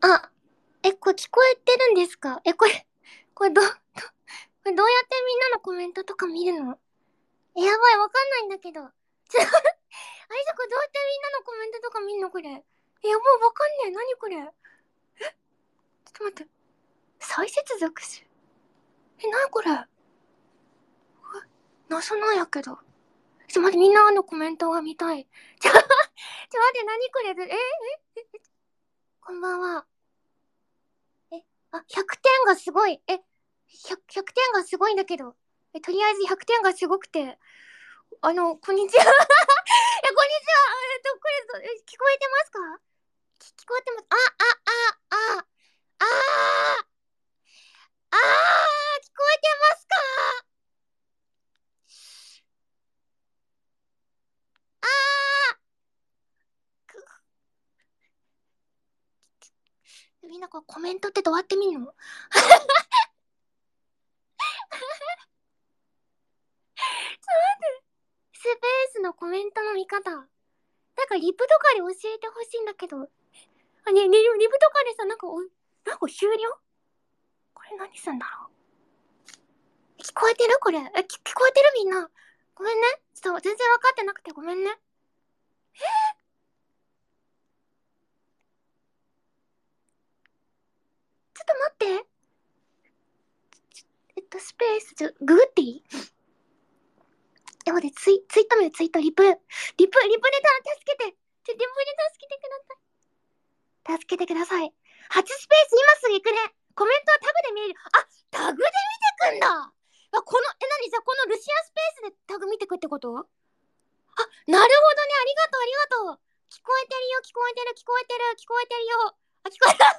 あ、これ聞こえてるんですか？これこれどうやってみんなのコメントとか見るの？やばい、わかんないんだけど。あれじゃ、これどうやってみんなのコメントとか見んのこれ。やばい、わかんねえ。なにこれ。ちょっと待って。再接続する。なにこれ。謎なんやけど。待って、みんなのコメントが見たい。待って、なにこれ。こんばんは。100点がすごい。100点がすごいんだけど。とりあえず100点がすごくて。こんにちは。こんにちは。これ、聞こえてますか？聞こえてます。聞こえてますか？みんなこれコメントってどうやって見んの？スペースのコメントの見方。なんかリプとかで教えてほしいんだけど。リプとかでさ、なんか終了？これ何すんだろう？聞こえてるこれ。聞こえてるみんな。ごめんね。ちょっと全然分かってなくてごめんね。ちょっと待って。スペース、ググっていい？待って、ツイート見る、ツイート、リプネタ助けて。リプネタ助けてください。助けてください。8スペース、今すぐ行くね。コメントはタグで見れる。タグで見てくんだ。何じゃ、このルシアスペースでタグ見てくってこと？なるほどね。ありがとう、ありがとう。聞こえてるよ、聞こえてる、聞こえてる、聞こえてるよ。聞こえた。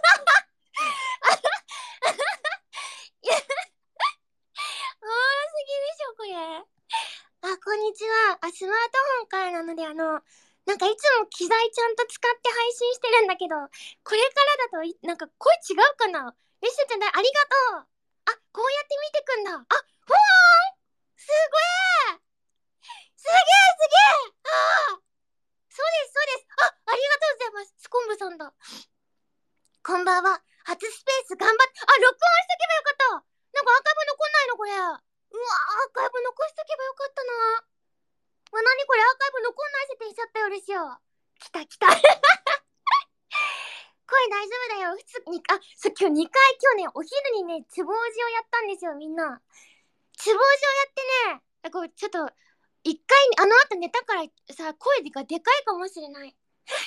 いや、おもろすぎでしょ、これ。こんにちは。スマートフォンからなので、なんかいつも機材ちゃんと使って配信してるんだけど、これからだとなんか声違うかな？レッシュちゃん、ありがとう。こうやって見てくんだ。ほーん、すごい、すげえ、すげえ。そうです、そうです。ありがとうございます。スコンブさんだ。こんばんは。初スペース頑張って、録音しとけばよかった。なんかアーカイブ残んないのこれ。うわ、アーカイブ残しとけばよかったな。なにこれ、アーカイブ残んない設定しちゃったよ、レシオ。来た来た。声大丈夫だよ。普通に、今日2回、今日ね、お昼にね、つぼうじをやったんですよ、みんな。つぼうじをやってね、これちょっと、一回、あの後寝たからさ、声がでかいかもしれない。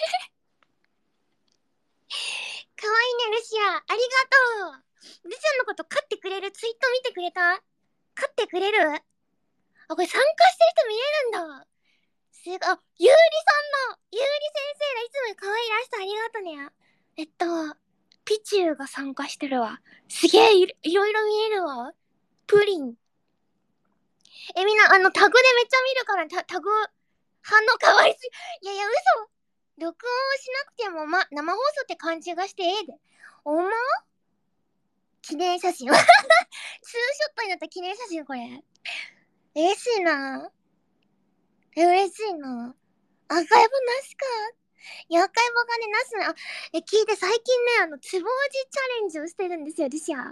かわいいね、ルシア。ありがとう。ルシアのこと飼ってくれる？ツイート見てくれた？飼ってくれる？これ参加してる人見れるんだ。ゆうりさんの、ゆうり先生がいつも可愛いらしさありがとね。ピチューが参加してるわ。すげえ、いろいろ見えるわ。プリン。みんな、タグでめっちゃ見るから、タグ、反応かわいすぎ。いやいや、嘘。録音しなくても、生放送って感じがしてええで。おま記念写真。ツーショットになった記念写真、これ。嬉しいな。嬉しいな。アーカイブなしか。いや、アーカイブがね、なしな。聞いて、最近ね、つぼうじチャレンジをしてるんですよ、リシア。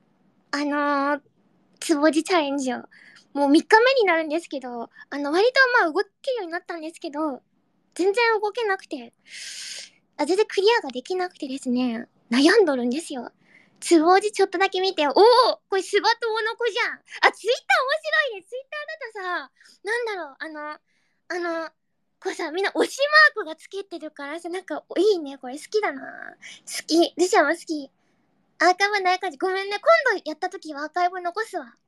つぼうじチャレンジを。もう3日目になるんですけど、割と動けるようになったんですけど、全然動けなくて、全然クリアができなくてですね、悩んどるんですよ。つぼうじちょっとだけ見て、これスバとオノコじゃん。ツイッター面白いね。ツイッターだとさ、なんだろう、これさ、みんな推しマークがつけてるからさ、なんか、いいね、これ好きだな。好き。ルシアも好き。アーカイブない感じ。ごめんね。今度やった時はアーカイブ残すわ。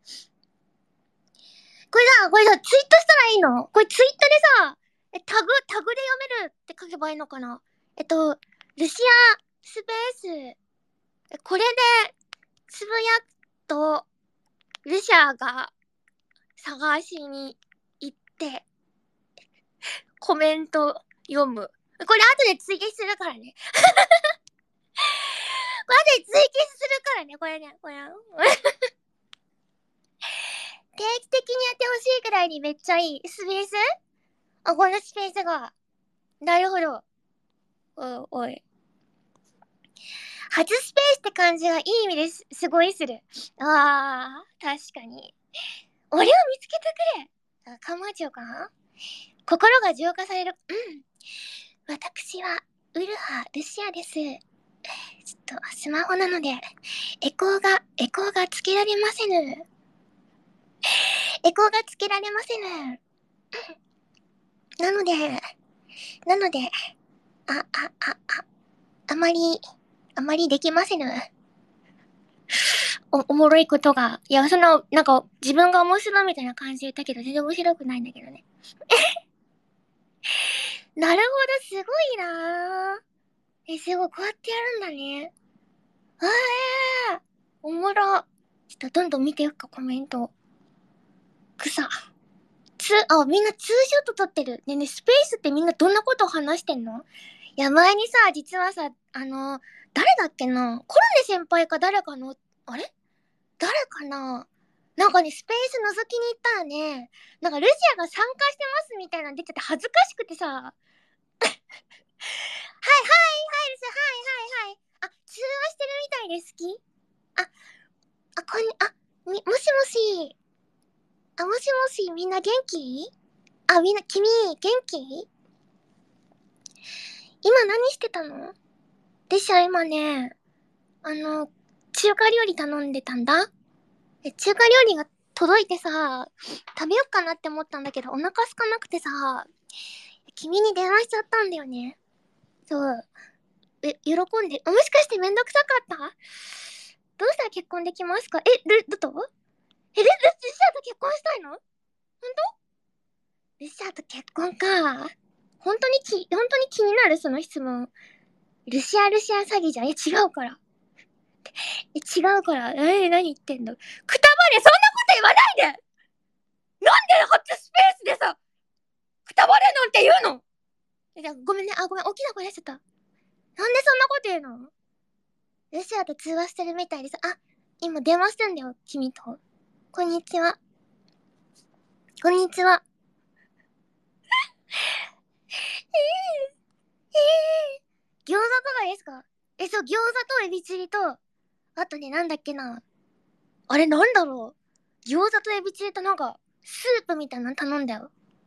これさ、ツイートしたらいいの？これツイートでさ、タグで読めるって書けばいいのかな？ルシアスペース、これでつぶやくと、ルシアが探しに行って、コメント読む。これ後で追記するからね。これ後で追記するからね、これね。定期的にやってほしいくらいにめっちゃいい。スペース？このスペースが。なるほど。おい。 初スペースって感じがいい意味ですすごいする。あー、確かに。俺を見つけてくれ。かまちょかな。心が浄化される。私は、ウルハ・ルシアです。ちょっと、スマホなので、エコーがつけられませぬ。エコーがつけられませぬ。なので、あまりできませぬ。おもろいことが。いや、なんか、自分が面白いみたいな感じで言ったけど、全然面白くないんだけどね。なるほど、すごいなぁ。すごい、こうやってやるんだね。おもろ。ちょっとどんどん見ていくか、コメント。みんなツーショット撮ってる。ねえねえ、スペースってみんなどんなことを話してんの？いや、前にさ、実はさ、誰だっけな、コロネ先輩か誰かの、あれ誰かな、なんかね、スペース覗きに行ったらね、なんかルシアが参加してますみたいなの出てて恥ずかしくてさ、はいはい、はい、ルシア、はいはいはい。あ、通話してるみたいです。好き？あ、もしもし。もしもし、みんな元気？みんな、君、元気？今何してたの？でしょ、今ね、中華料理頼んでたんだ。中華料理が届いてさ、食べよっかなって思ったんだけど、お腹空かなくてさ、君に電話しちゃったんだよね。そう。喜んで、もしかしてめんどくさかった？どうしたら結婚できますか？ルト？ルシアと結婚したいの？本当？ルシアと結婚か。本当に気になるその質問。ルシア詐欺じゃん。違うから。違うから。何言ってんの？くたばれ、そんなこと言わないで。なんで初スペースでさ、くたばれなんて言うの？ごめんね。ごめん。大きな声出しちゃった。なんでそんなこと言うの？ルシアと通話してるみたいです。今電話してんだよ。君と。こんにちは。こんにちは。餃子とかですか？そう、餃子とエビチリと、あとね、なんだっけな。あれなんだろう。餃子とエビチリとなんか、スープみたいなの頼んだよ。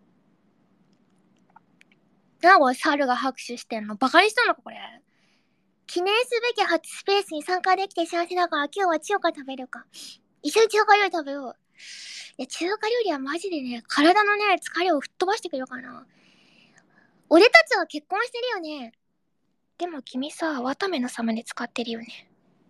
なんか猿が拍手してんの？バカにしたのかこれ。記念すべき初スペースに参加できて幸せだから今日は中華食べるか。一緒に中華料理食べよう。いや、中華料理はマジでね、体のね、疲れを吹っ飛ばしてくれるかな。俺たちは結婚してるよね。でも君さ、ワタメの様で使ってるよね。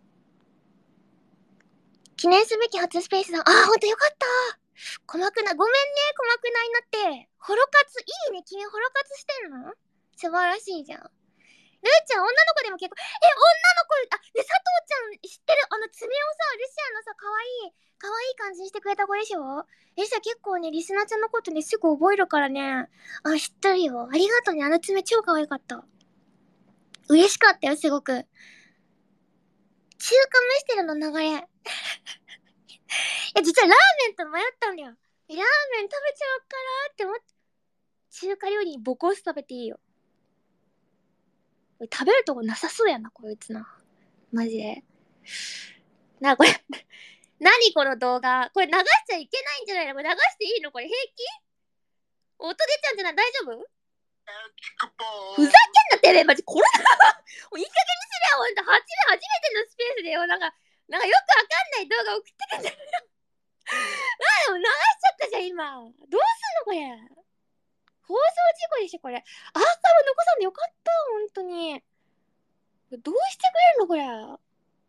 記念すべき初スペースだ。ほんとよかった。ごめんね、鼓膜内になって。ホロ活、いいね、君ホロ活してんの？素晴らしいじゃん。ルーちゃん、女の子でも結構、女の子、で、佐藤ちゃん知ってる？爪をさ、ルシアのさ、可愛い感じにしてくれた子でしょ？さ、結構ね、リスナーちゃんのことね、すぐ覚えるからね。知ってるよ。ありがとうね、爪超可愛かった。嬉しかったよ、すごく。中華飯テロの流れ。実はラーメンと迷ったんだよ。ラーメン食べちゃおうかなって思って。中華料理にボコス食べていいよ。食べるとこなさそうやな、こいつな。マジで。これ何この動画。これ流しちゃいけないんじゃないの？これ流していいの？これ平気？音出ちゃうんじゃない？大丈夫？ふざけんなてめえ、マジ殺す。もういい加減にすれよ、ほんと。初めてのスペースでよ。なんかよくわかんない動画送ってくんじゃん。でも流しちゃったじゃん、今。どうすんのこれ。放送事故でしょ、これ。アーカイブ残さんでよかった、ほんとに。どうしてくれるのこれ。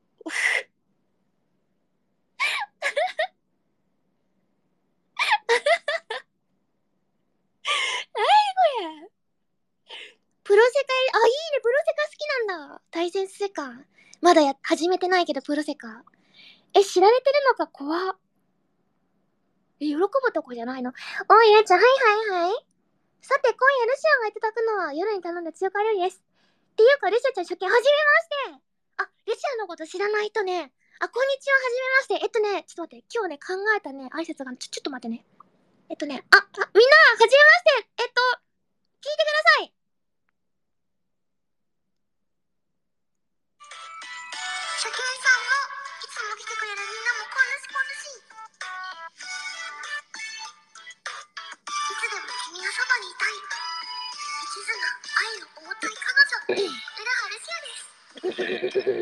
何これ。プロセカ、いいね、プロセカ好きなんだ。対戦するか。まだ始めてないけど、プロセカ。知られてるのか、怖っ。喜ぶとこじゃないの？おい、レちゃん、はい。さて、今夜ルシアがいただくのは夜に頼んだ中華料理です。っていうか、ルシアちゃん初見、はじめまして。ルシアのこと知らない人ね。こんにちは、はじめまして。ちょっと待って、今日ね、考えたね、挨拶が、ちょっと待ってね。みんな、はじめまして。聞いてください。 ずな愛の重たい彼女、浦原シアです。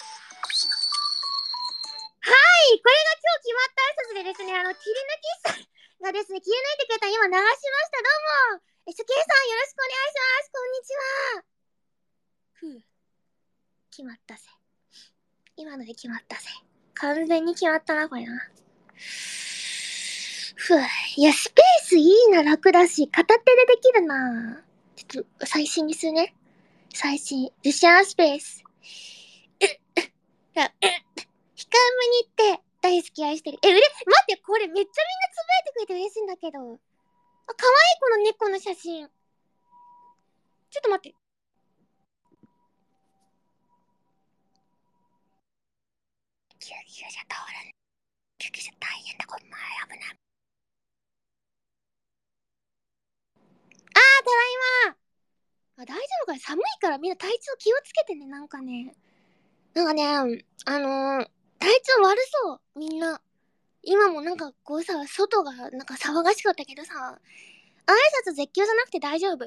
はい、これが今日決まった挨拶でですね、切り抜きさんがですね、切り抜いてくれた今流しました。どうも。S.K. さんよろしくお願いします。こんにちは。ふう、決まったぜ。今ので決まったぜ。完全に決まったな、これな。ふう、いや、スペースいいな、楽だし、片手でできるな。ちょっと、最新にするね。最新。ルシアンスペース。控えめに行って、大好き愛してる。待って、これめっちゃみんなつぶやいてくれて嬉しいんだけど。あ、可愛いこの猫の写真。ちょっと待って。救急車通る。救急車大変だ、これ。危ない。ただいま。大丈夫かな、寒いからみんな体調気をつけてね、なんかね。体調悪そう、みんな。今もなんかこうさ、外がなんか騒がしかったけどさ、挨拶絶叫じゃなくて大丈夫。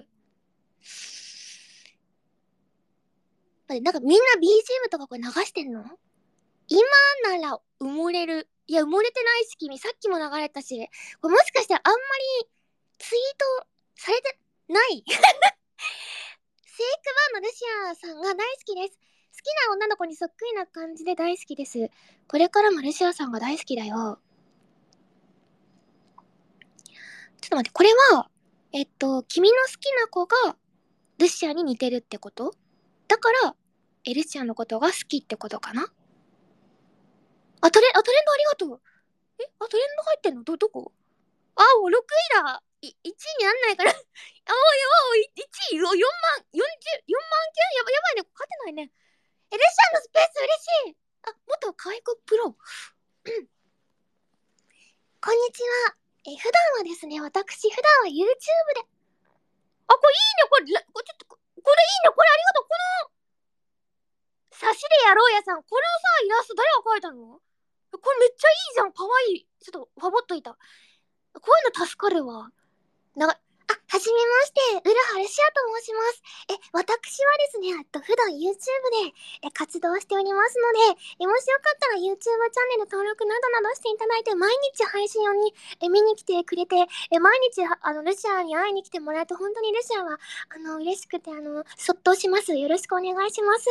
なんかみんな BGM とかこれ流してんの？今なら埋もれる。いや、埋もれてないし、君。さっきも流れたし。これもしかしてあんまりツイートされてないセイクバーのルシアさんが大好きです。好きな女の子にそっくりな感じで大好きです。これからもルシアさんが大好きだよ。ちょっと待って、これは、君の好きな子がルシアに似てるってこと？だから、ルシアのことが好きってことかな？トレンドありがとう。トレンド入ってんの？どこ？6位だ。1位になんないから。1位、4万、4万件？やばいね。勝てないね。ルシアのスペース嬉しい。元可愛い子プロ。こんにちは。普段はですね、私、普段は YouTube で。これいいね。これいいね。これありがとう。差しでやろうやさん。このさ、イラスト誰が描いたの？これめっちゃいいじゃん。かわいい。ちょっと、ファボっといた。こういうの助かるわ。はじめまして、ウルハルシアと申します。私はですね、普段 YouTube で活動しておりますので、もしよかったら YouTube チャンネル登録などしていただいて、毎日配信を見に来てくれて、毎日、ルシアに会いに来てもらえて、本当にルシアは、嬉しくて、そっとします。よろしくお願いします。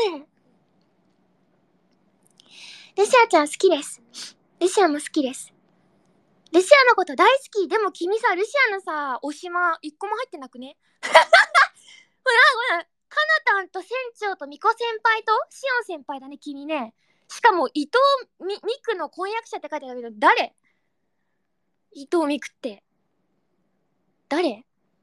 ルシアちゃん好きです。ルシアも好きです。ルシアのこと大好き。でも君さ、ルシアのさ、推しマ一個も入ってなくね？ほら、カナタンと船長とミコ先輩とシオン先輩だね、君ね。しかも、伊藤美久の婚約者って書いてあるけど、誰？伊藤美久って。誰？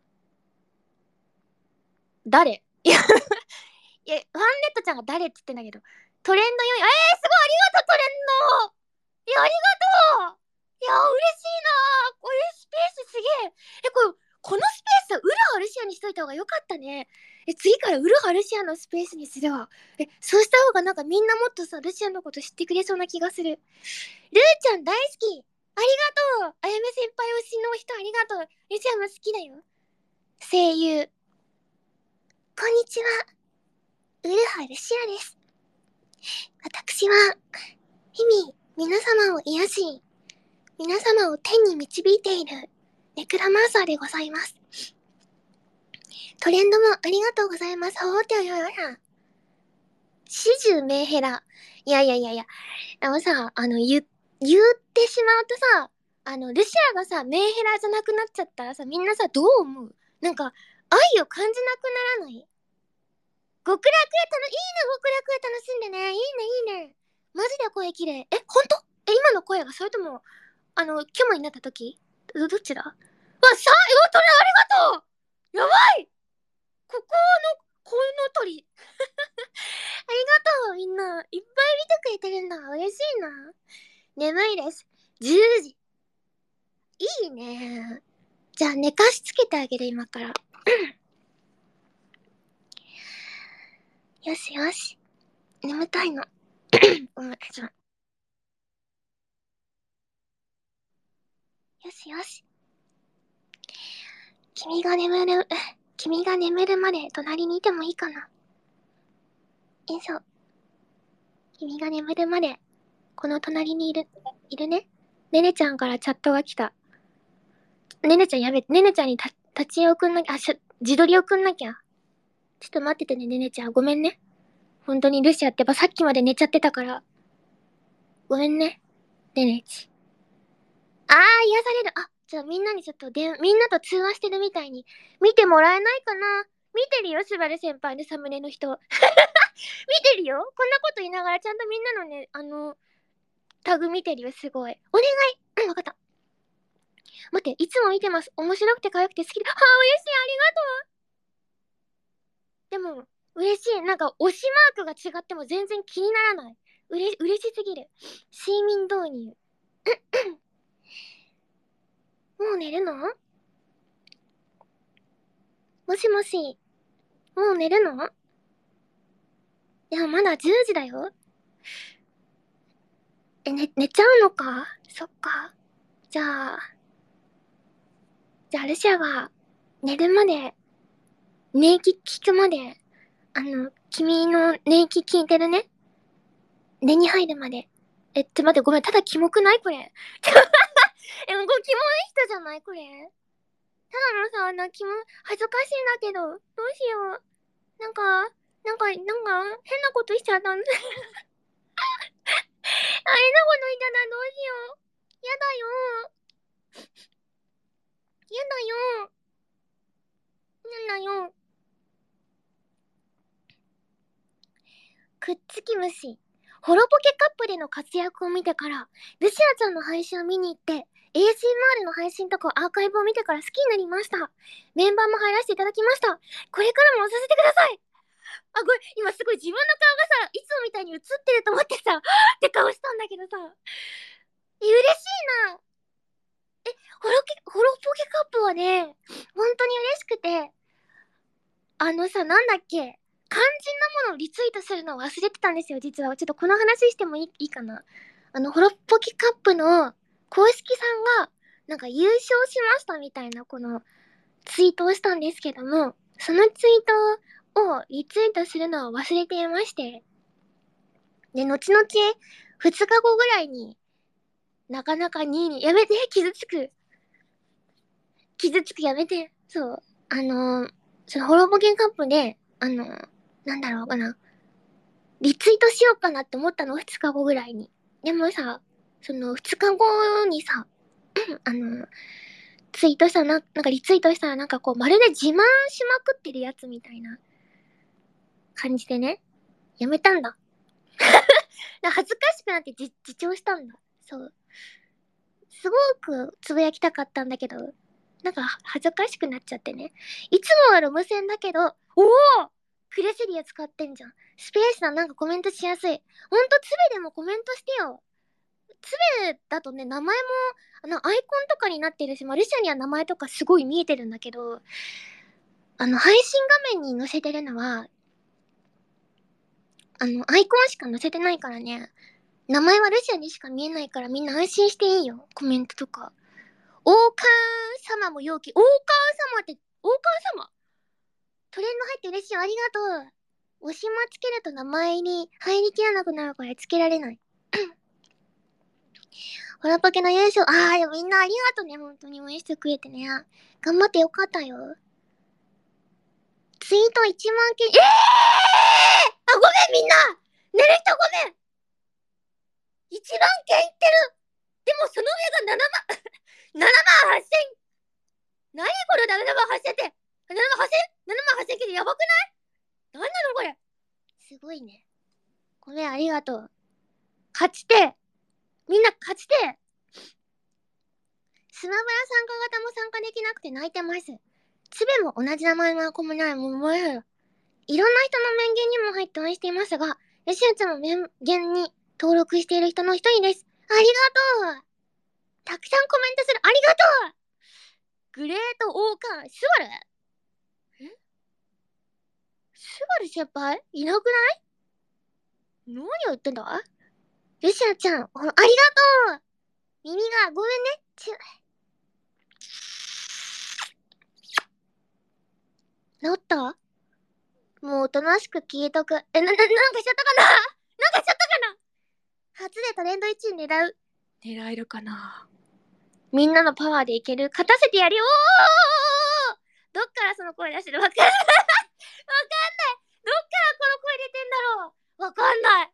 いや、ファンネットちゃんが誰って言ってんだけど、トレンド4位。すごい、ありがとう、トレンド。ありがとう。嬉しいな。これスペースすげえ。このスペース、ウルハルシアにしといた方がよかったね。次からウルハルシアのスペースにするわ。そうした方がなんかみんなもっとさ、ルシアのこと知ってくれそうな気がする。ルーちゃん大好き。ありがとう。あやめ先輩推しの人ありがとう。ルシアも好きだよ。声優。こんにちは。ウルハルシアです。私は、日々、皆様を癒し、皆様を天に導いているネクラマーサーでございます。トレンドもありがとうございます。始終メンヘラ。いや。言ってしまうとさ、ルシアがさ、メンヘラじゃなくなっちゃったらさ、みんなさ、どう思う？なんか、愛を感じなくならない？極楽へいいね、極楽へ楽しんでね。いいね。マジで声綺麗。ほんと？今の声が、それとも、虚無になった時？どっちだ？トレありがとう。やばい。この鳥。ありがとう、みんな。いっぱい見てくれてるんだ。嬉しいな。眠いです。10時。いいね。じゃあ寝かしつけてあげる、今から。よしよし。眠たいの。ごめん、よしよし。君が眠る君が眠るまで隣にいてもいいかな。よいしょ。君が眠るまで、この隣にいるね。ねねちゃんからチャットが来た。ねねちゃんやべ、ねねちゃんに立ち絵送んなきゃ、自撮り送んなきゃ。ちょっと待っててね、ねねちゃん。ごめんね。本当にルシアってばさっきまで寝ちゃってたから。ごめんね。ねねち。癒される。じゃあみんなにちょっとみんなと通話してるみたいに見てもらえないかな。見てるよ、スバル先輩のサムネの人。見てるよ。こんなこと言いながらちゃんとみんなのね、タグ見てるよ、すごい。お願い。わかった。待って、いつも見てます。面白くて可愛くて好きで。嬉しい、ありがとう。でも、嬉しい。なんか、推しマークが違っても全然気にならない。嬉しすぎる。睡眠導入。もう寝るの？もしもし。もう寝るの？いや、まだ10時だよ。寝ちゃうのか？そっか。じゃあ、ルシアが寝るまで、寝息聞くまで、君の寝息聞いてるね。寝に入るまで。待って、ごめん、ただキモくないこれ。これキモい人じゃないこれ。ただのさ、恥ずかしいんだけど、どうしよう。変なことしちゃったんだ。変なことしちゃった、どうしよう。やだよ。やだよ。やだよ。くっつき虫。ホロポケカップでの活躍を見てから、ルシアちゃんの配信を見に行って、ASMR の配信とかアーカイブを見てから好きになりました。メンバーも入らせていただきました。これからも押させてください。これ、今すごい自分の顔がさ、いつもみたいに映ってると思ってさ、って顔したんだけどさ。嬉しいな。ホロポケカップはね、本当に嬉しくて、なんだっけ、肝心なものをリツイートするのを忘れてたんですよ、実は。ちょっとこの話してもいいかな。ホロポケカップの公式さんが、なんか優勝しましたみたいな、このツイートをしたんですけども、そのツイートをリツイートするのを忘れていまして、で、後々、2日後ぐらいに、なかなか2位に、やめて、傷つく、やめて。そう。そのホロポケカップで、なんだろうかな。リツイートしようかなって思ったの、2日後ぐらいに。でもさ、その2日後にさ、ツイートしたらなんかリツイートしたらなんかこう、まるで自慢しまくってるやつみたいな感じでね、やめたんだ。恥ずかしくなって自重したんだ。そう。すごくつぶやきたかったんだけど、なんか恥ずかしくなっちゃってね。いつもはロム線だけど、おおクレセリア使ってんじゃん。スペースさんなんかコメントしやすい。ほんとつべでもコメントしてよ。つべだとね、名前も、アイコンとかになってるし、ルシアには名前とかすごい見えてるんだけど、配信画面に載せてるのは、アイコンしか載せてないからね。名前はルシアにしか見えないからみんな安心していいよ。コメントとか。王冠様も陽気。王冠様って、王冠様トレンド入って嬉しいよ。ありがとう。推しマつけると名前に入りきらなくなるからつけられない。ホラポケの優勝。でもみんなありがとうね。本当に応援してくれてね。頑張ってよかったよ。ツイート1万件。ごめんみんな寝る人ごめん !1 万件いってるでもその上が7万、7万8000。何これだ、7万8000って。7万 8000?7 万8000件でやばくない？何なのこれ。すごいね。ごめん、ありがとう。勝ちてみんな勝ちてスマブラ参加型も参加できなくて泣いてます。つべも同じ名前の子もない。もういろんな人の面言にも入って応援していますが、ヨシアちゃんも面言に登録している人の一人です。ありがとう。たくさんコメントする。ありがとう。グレート王冠、スバル？スバル先輩いなくない？何を言ってんだ？ヨシアちゃん、ありがとう。耳がごめんね。 治った？もうおとなしく消えとく。なんかしちゃったかな？なんかしちゃったかな？初でトレンド1位狙う。狙えるかな？みんなのパワーでいける？勝たせてやるよ。どっからその声出してる？わかんない。わかんない。どっからこの声出てんだろう。わかんない。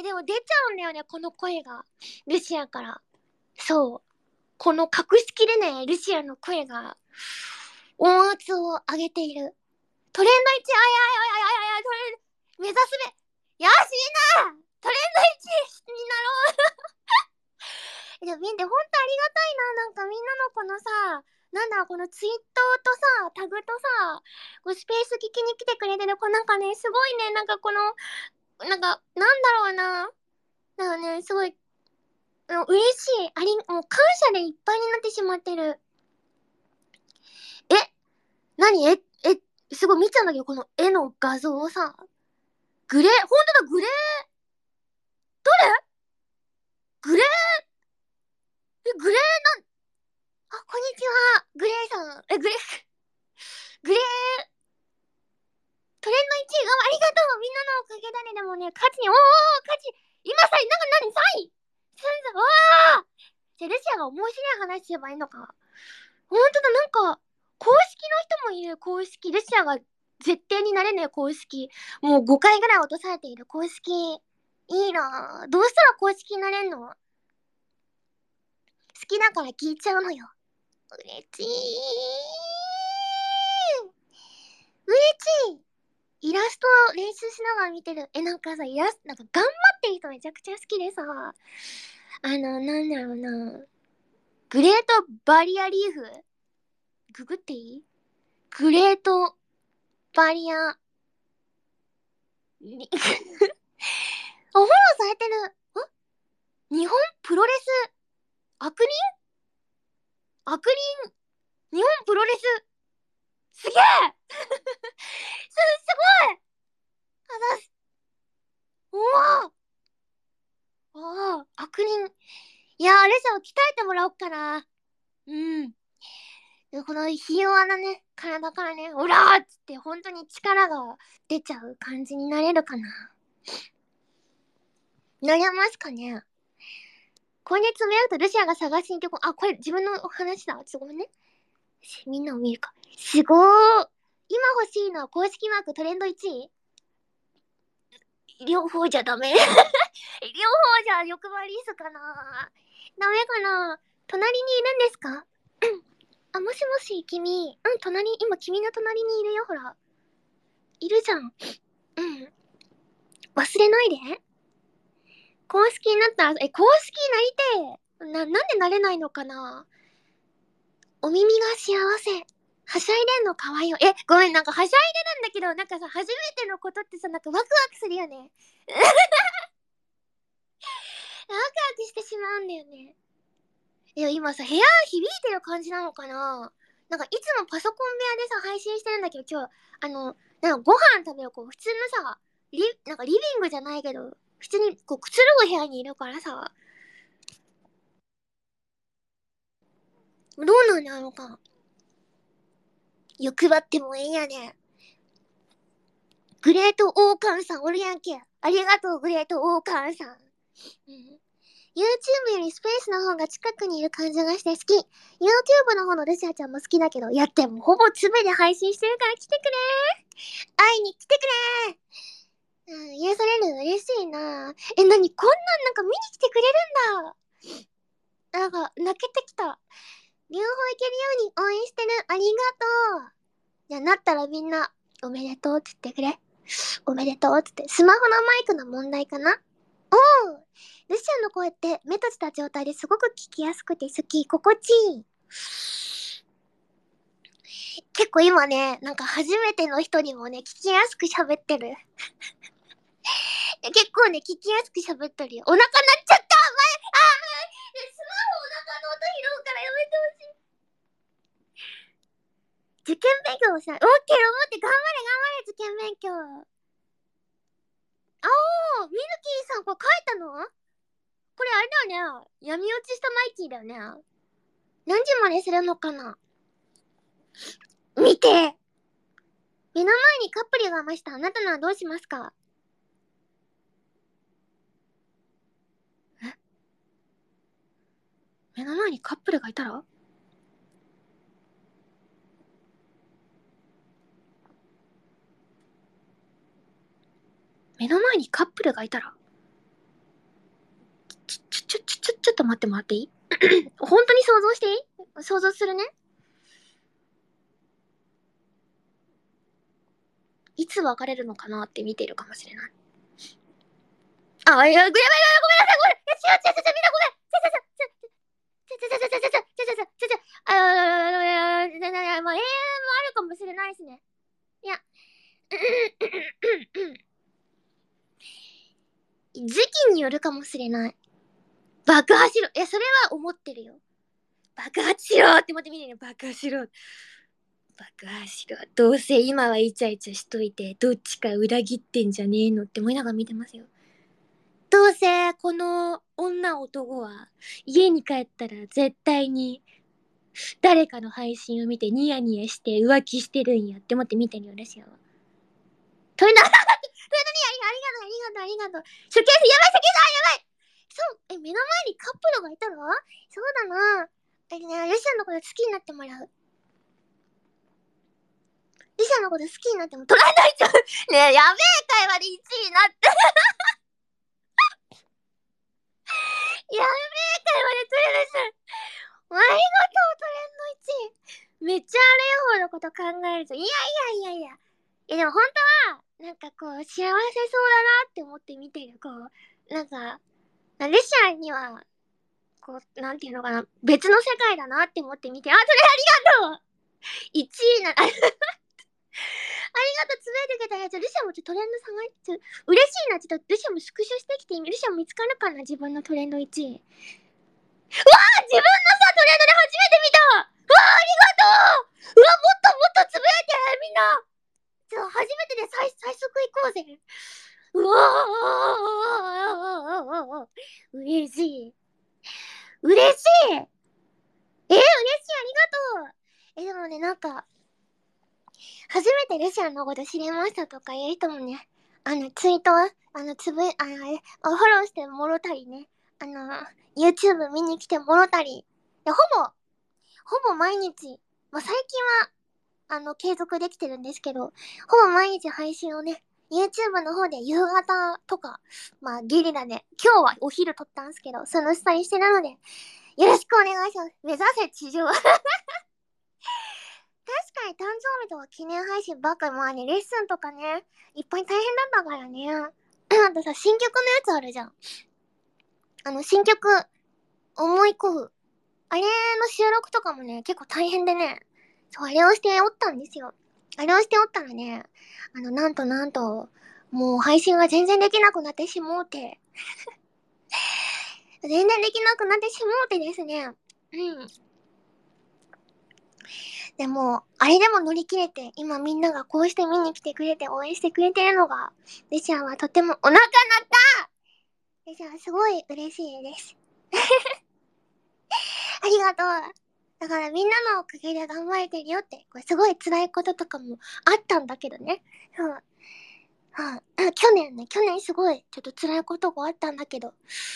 でも出ちゃうんだよね、この声が。ルシアから。そう。この隠しきれないルシアの声が、音圧を上げている。トレンド1、あいあいあいあいあい、目指すべ。よし、みんなトレンド1になろう。でもみんな、ほんとありがたいな。なんかみんなのこのさ、なんだ、このツイートとさ、タグとさ、こうスペース聞きに来てくれてる子なんかね、すごいね、なんかこの、なんか、なんだろうな。なんかね、すごい、嬉しい。もう感謝でいっぱいになってしまってる。え、何？すごい見ちゃうんだけど、この絵の画像をさ、グレー、ほんとだ、グレー、どれ？グレー、グレーこんにちは、グレーさん。グレー、トレンド1位がありがとう。みんなのおかげだね。でもね、勝ちに、勝ち、今さ、何 3 位 ?3 位だ、じゃあ、ルシアが面白い話すればいいのか。ほんとだ、なんか、公式の人もいる、公式。ルシアが絶対になれない公式。もう5回ぐらい落とされている公式。いいなぁ。どうしたら公式になれんの？好きだから聞いちゃうのよ。嬉しい。嬉しい。イラスト練習しながら見てる。なんかさ、なんか頑張ってる人めちゃくちゃ好きでさ、なんだろうな。グレートバリアリーフ？ググっていい？グレートバリアリ、フォローされてる。日本プロレス、悪人悪人、日本プロレス、すげえすごいあざす。おー悪人。いやー、あれじゃ鍛えてもらおっかな。うん。このひ弱なね、体からね、オラーっつって本当に力が出ちゃう感じになれるかな。悩ますかね。今月目合うとルシアが探しに行く。これ自分の話だ。ごめんね。みんなを見るか。すごー。今欲しいのは公式マークトレンド1位？両方じゃダメ。両方じゃ欲張りすかな。ダメかな。隣にいるんですか？もしもし、君。今君の隣にいるよ、ほら。いるじゃん。うん。忘れないで。公式になったら、公式になりてえ。なんでなれないのかな。お耳が幸せ。はしゃいでんのかわいいよ。ごめん、なんかはしゃいでるんだけど、なんかさ、初めてのことってさ、なんかワクワクするよね。ワクワクしてしまうんだよね。今さ、部屋響いてる感じなのかな。なんかいつもパソコン部屋でさ、配信してるんだけど、今日、なんかご飯食べる、普通のさ、なんかリビングじゃないけど、普通にくつろぐ部屋にいるからさ、どうなんだろうか。欲張ってもええやね。グレートオーカンさんおるやんけ。ありがとう、グレートオーカンさん。YouTube よりスペースの方が近くにいる感じがして好き。YouTube の方のルシアちゃんも好きだけど、でもほぼツベで配信してるから来てくれ。会いに来てくれ。癒される。嬉しいな。こんなんなんか見に来てくれるんだ。なんか、泣けてきた。両方いけるように応援してる。ありがとう。なったらみんな、おめでとうって言ってくれ。おめでとうって言って。スマホのマイクの問題かな。おう。ルシアの声って目閉じた状態ですごく聞きやすくて好き。心地いい。結構今ね、なんか初めての人にもね、聞きやすく喋ってる。結構ね、聞きやすく喋ってるよ。お腹鳴っちゃったスマホお腹の音拾うからやめてほしい。受験勉強をしない。オッケー、思って頑張れ、受験勉強。ミルキーさん、これ書いたの？これあれだよね。闇落ちしたマイキーだよね。何時までするのかな？見て。 目の前にカップルがいました。あなたならどうしますか？え、目の前にカップルがいたら？目の前にカップルがいたら？ちょっと待ってもらっていい？本当に想像していい？想像するね。いつ別れるのかなって見てるかもしれない。あ、いや、ごめんなさい、ごめんなさい、みんなごめん。まあ、永遠もあるかもしれないしね。いや、時期によるかもしれない。爆破しろ。いや、それは思ってるよ。爆発しろって思って見てるよ。爆破しろ。爆破しろ。どうせ今はイチャイチャしといて、どっちか裏切ってんじゃねえのって思いながら見てますよ。どうせこの女男は家に帰ったら絶対に誰かの配信を見てニヤニヤして浮気してるんやって思って見てるよ、私は。トレンド、トレンドにありがとう。処刑やばい、処刑だ、やばい。そう、目の前にカップルがいたらそうだな。ルシアンのこと好きになってもらう。ルシアンのこと好きになっても、トレンド1ねえ、やべえ会話で1位になって。やべえ会話でトレンド1位。ありがとう、トレンド1位。めっちゃあれよほどこと考えると。いや。でも本当は、なんかこう、幸せそうだなって思って見てる。こう、なんか、ルシアンには、こう、なんていうのかな、別の世界だなって思って見て、あ、それありがとう !1 位な、ありがとう、つぶやいてくれたやつ、ルシアンもちょっとトレンド下がっちゃう。嬉しいな、ちょっとルシアンもスクショしてきて、ルシアン見つかるかな、自分のトレンド1位。うわー、自分のさ、トレンドで初めて見た。うわー、ありがとう。うわ、もっとつぶやいて、みんな。初めてで最速行こうぜ。うわー、嬉しい。嬉しい。嬉しい、ありがとう。でもね、なんか、初めてルシアンのこと知りましたとかいう人もね、ツイート、フォローしてもろたりね、YouTube 見に来てもろたり、で、ほぼ毎日、まあ、最近は、継続できてるんですけど、ほぼ毎日配信をね、YouTube の方で夕方とか、まあ、ゲリラで、今日はお昼撮ったんすけど、そのスタイルしてるので、よろしくお願いします。目指せ地上。確かに誕生日とか記念配信ばっかり、まあね、レッスンとかね、いっぱい大変だったからね。あとさ、新曲のやつあるじゃん。新曲、思い込む。あれの収録とかもね、結構大変でね、そう、あれをしておったんですよ。あれをしておったらね、なんと、もう配信が全然できなくなってしもうて、全然できなくなってしもうてですね、うん。でも、あれでも乗り切れて、今みんながこうして見に来てくれて応援してくれてるのが、レシアはとてもお腹鳴ったレシアはすごい嬉しいです。ありがとう。だからみんなのおかげで頑張れてるよって、これすごい辛いこととかもあったんだけどね。そう。去年すごいちょっと辛いことがあったんだけど、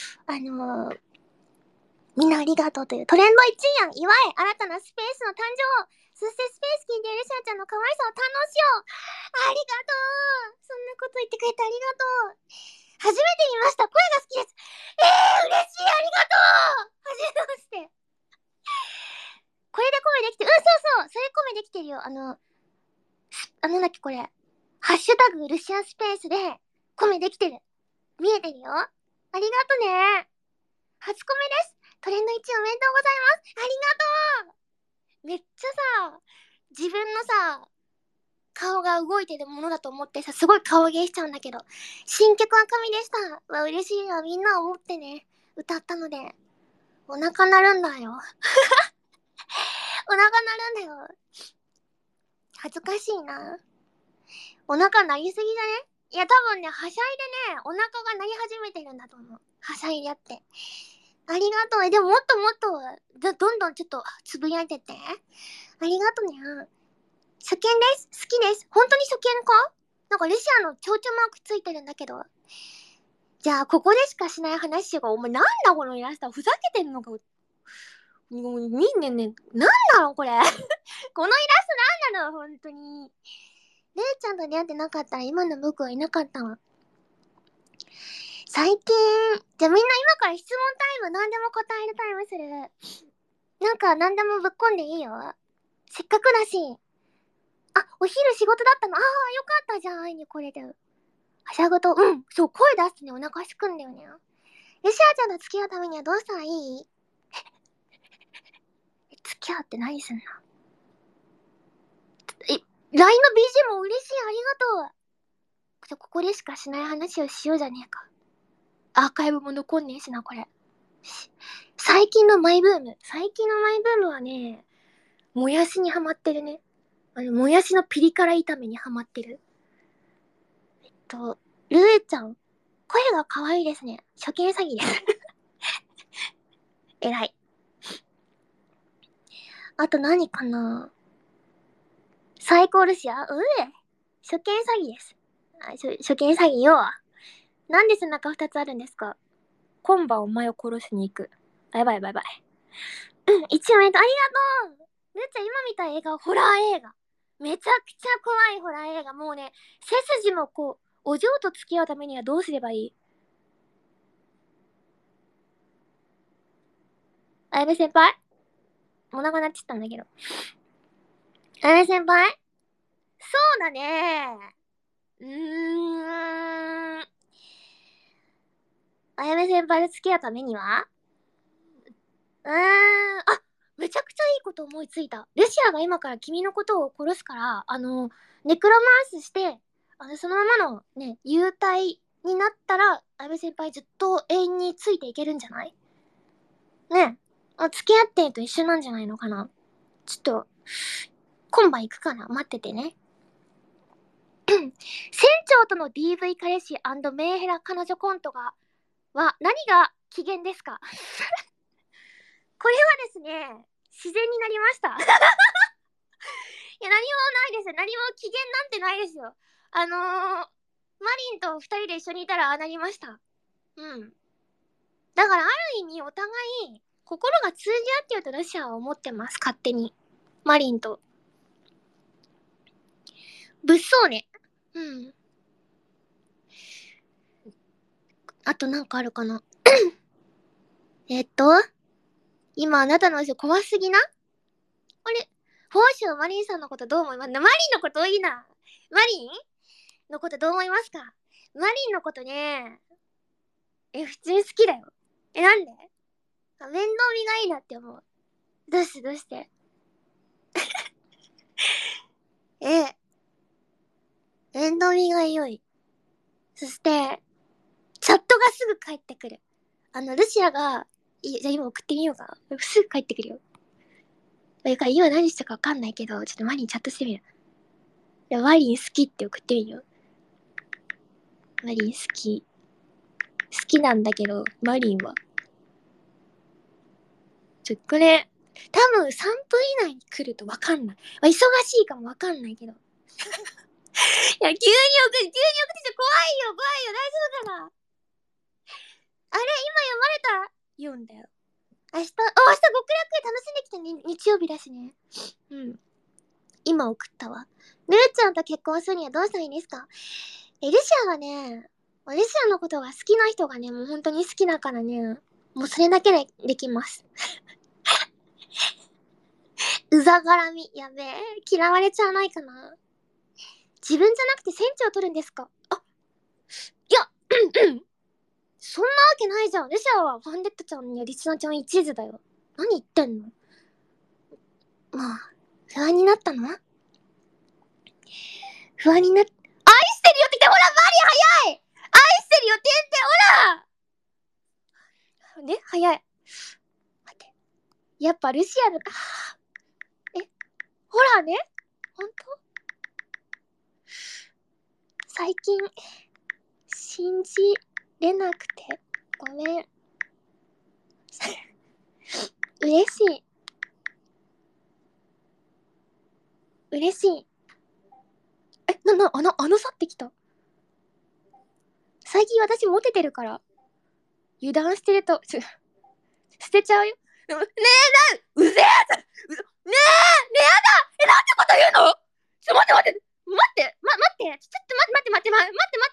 みんなありがとうというトレンド1位やん。祝い新たなスペースの誕生。そしてスペース聞いているシャちゃんの可愛さを堪能しよう。ありがとう。そんなこと言ってくれてありがとう。初めて見ました。声が好きです。嬉しい。ありがとう。はじめまして。これで声できて、そう。それ声できてるよ。なんだっけこれ。ハッシュタグルシアンスペースで米できてる。見えてるよ。ありがとね。初コメです。トレンド1おめでとうございます。ありがとう。めっちゃさ、自分のさ、顔が動いてるものだと思ってさ、すごい顔芸しちゃうんだけど、新曲は神でした。わ、嬉しいわ。みんな思ってね、歌ったので、お腹鳴るんだよ。お腹鳴るんだよ。恥ずかしいな。お腹鳴りすぎだね。いや、多分ね、はしゃいでね、お腹が鳴り始めてるんだと思う。はしゃいでやって。ありがとう。でももっとどんどんちょっとつぶやいてって。ありがとうね。 初見です。好きです。本当に初見か？なんかルシアの蝶々マークついてるんだけど。じゃあ、ここでしかしない話が、お前なんだこのイラスト。ふざけてんのか。もう、人間ね、なんだろうこれ。このイラストなんなの本当に。レイちゃんと出会ってなかったら今の僕はいなかったわ。最近、じゃあみんな今から質問タイム、何でも答えるタイムする。なんか何でもぶっこんでいいよ。せっかくだし。あ、お昼仕事だったの。ああ、よかったじゃん、会いに来れて。はしゃぐと、そう、声出すとね、お腹すくんだよね。よしあちゃんと付き合うためにはどうしたらいい？付き合うって何すんの？LINE の BGM も嬉しい、ありがとう。じゃ、ここでしかしない話をしようじゃねえか。アーカイブも残んねえしな、これ。最近のマイブーム。最近のマイブームはね、もやしにハマってるね。もやしのピリ辛炒めにハマってる。ルーちゃん。声が可愛いですね。初見詐欺です。偉い。あと何かな？サイコールシア？初見詐欺です。初見詐欺よ。なんで背中2つあるんですか？今晩お前を殺しに行く。バイバイバイバイ。一応ありがとう。ルーちゃん今見た映画はホラー映画。めちゃくちゃ怖いホラー映画。もうね、背筋もこう、お嬢と付き合うためにはどうすればいい？あやめ先輩？もうなくなっちゃったんだけど。あやめ先輩？そうだね。あやめ先輩と付き合うためにはめちゃくちゃいいこと思いついた。ルシアが今から君のことを殺すから、ネクロマンスして、そのままのね、幽体になったら、あやめ先輩ずっと永遠についていけるんじゃない？ねえ。付き合ってると一緒なんじゃないのかな？ちょっと、今晩行くかな？待っててね。船長との DV 彼氏メンヘラ彼女コントは何が機嫌ですか？これはですね、自然になりました。いや、何もないですよ。何も機嫌なんてないですよ。マリンと二人で一緒にいたらああなりました。うん。だからある意味お互い心が通じ合ってるとルシアは思ってます。勝手に。マリンと。物騒ね。うん。あとなんかあるかな。今あなたの話怖すぎな？あれ、フォーシュのマリンさんのことどう思います？マリンのこといいな。マリンのことどう思いますか？マリンのことね、普通に好きだよ。なんで？面倒見がいいなって思う。どうしてえ、面倒見が良い。そして、チャットがすぐ返ってくる。ルシアが、じゃあ今送ってみようか。すぐ返ってくるよ。今何したかわかんないけど、ちょっとマリンチャットしてみる。マリン好きって送ってみるよ。マリン好き。好きなんだけど、マリンは。これ、多分3分以内に来るとわかんない。忙しいかもわかんないけど。いや、急に送ってちゃ怖いよ、大丈夫かな？あれ、今読まれた？読んだよ。明日極楽会楽しんできてね、日曜日だしね。うん。今送ったわ。ルーちゃんと結婚するにはどうしたらいいんですか？ルシアがね、ルシアのことが好きな人がね、もう本当に好きだからね、もうそれだけでできます。うざがらみ。やべえ。嫌われちゃわないかな。自分じゃなくて船長を取るんですか？いや、そんなわけないじゃん。ルシアはファンデットちゃんやリチナちゃん一途だよ。何言ってんの？まあ、不安になったの？不安になっ、愛してるよって言って、ほら、マリ早い！愛してるよって言って、ほら！ね、早い。待って。やっぱルシアの、ほらね。ほんと？最近、信じれなくて、ごめん。嬉しい。嬉しい。 去ってきた。最近私モテてるから、油断してると、捨てちゃうよ。ねえ、うぜえやつねえ、ねえ、やだなんてこと言うの待って、ちょっと待って、待って、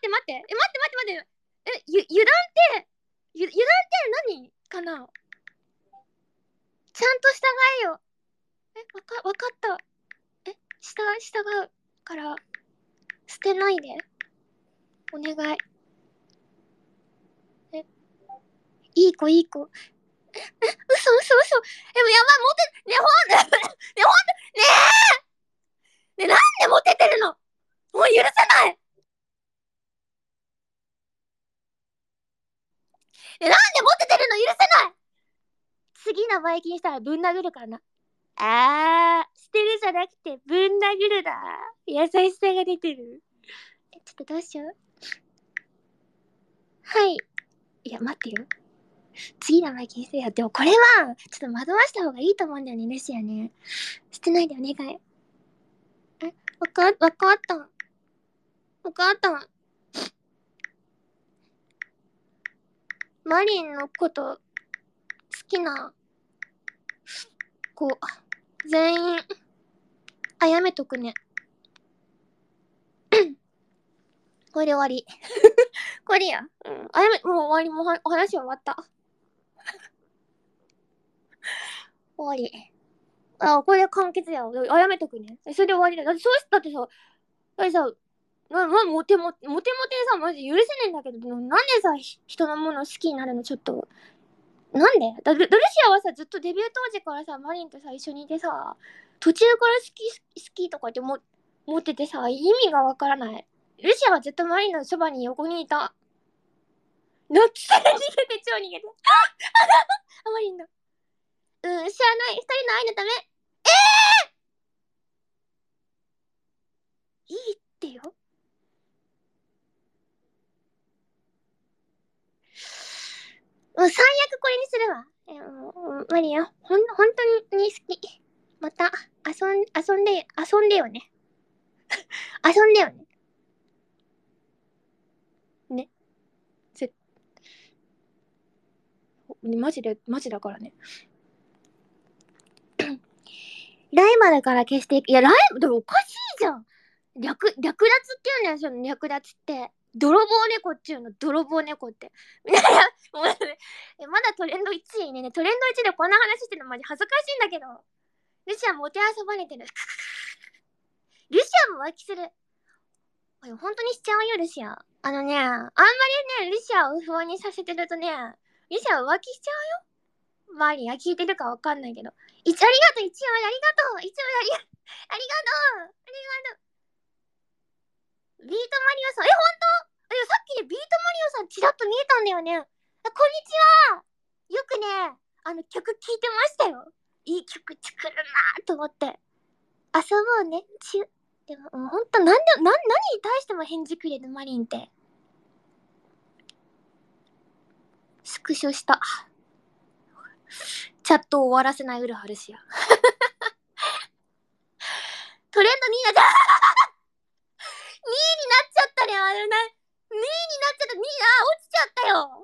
油断って、油断って何かな。ちゃんと従えよ。わかった。従うから、捨てないで。お願い。いい子。嘘。でもやばい、モテ、ね、ほんと、ね、なんでモテてるのもう許せないなんでモテてるの許せない。次のバイキンしたらぶん殴るからな。捨てるじゃなくてぶん殴るだ。優しさが出てる。ちょっとどうしよう。はい。いや、待ってよ。次のバイキンしてよ。でもこれは、ちょっと惑わした方がいいと思うんだよね、ルシアね。捨てないでお願い。わかった。マリンのこと好きな子、全員、やめとくね。これで終わり。これや。もう終わり、もうお話は終わった。終わり。これで完結や。やめとくね。それで終わりだ。だってさ、だってさ、モテさ、マジ許せねえんだけど、なんでさ、人のもの好きになるのちょっと。なんでルシアはさ、ずっとデビュー当時からさ、マリンとさ、一緒にいてさ、途中から好きとかって持っててさ、意味がわからない。ルシアはずっとマリンのそばに横にいた。逃げて、超逃げて。マリンの。知らない。二人の愛のため。いいってよ。もう最悪これにするわ。マリア、本当に好き。また、遊んでよね。遊んでよね。ね。マジだからね。ライバルから消していく。いや、でもおかしいじゃん。略奪って言うんだよ、その略奪って。泥棒猫っていうの、泥棒猫って。いや、もうね、まだトレンド1位ね。トレンド1でこんな話してるのマジ恥ずかしいんだけど。ルシアもてあそばれてる。ルシアも浮気する。本当にしちゃうよ、ルシア。あんまりね、ルシアを不安にさせてるとね、ルシアは浮気しちゃうよ。マリア聞いてるかわかんないけど。ありがとう、一応ありがとう。ありがとう。ビートマリオさん、さっきね、ビートマリオさんちらっと見えたんだよね。こんにちは。よくね、曲聴いてましたよ。いい曲作るなーと思って。遊ぼうね。でも、ほんと、何に対しても返事くれるマリンって。スクショした。チャットを終わらせないウルハルシア。トレンド2位になっちゃったね。2位になっちゃった。2位、落ちちゃったよ。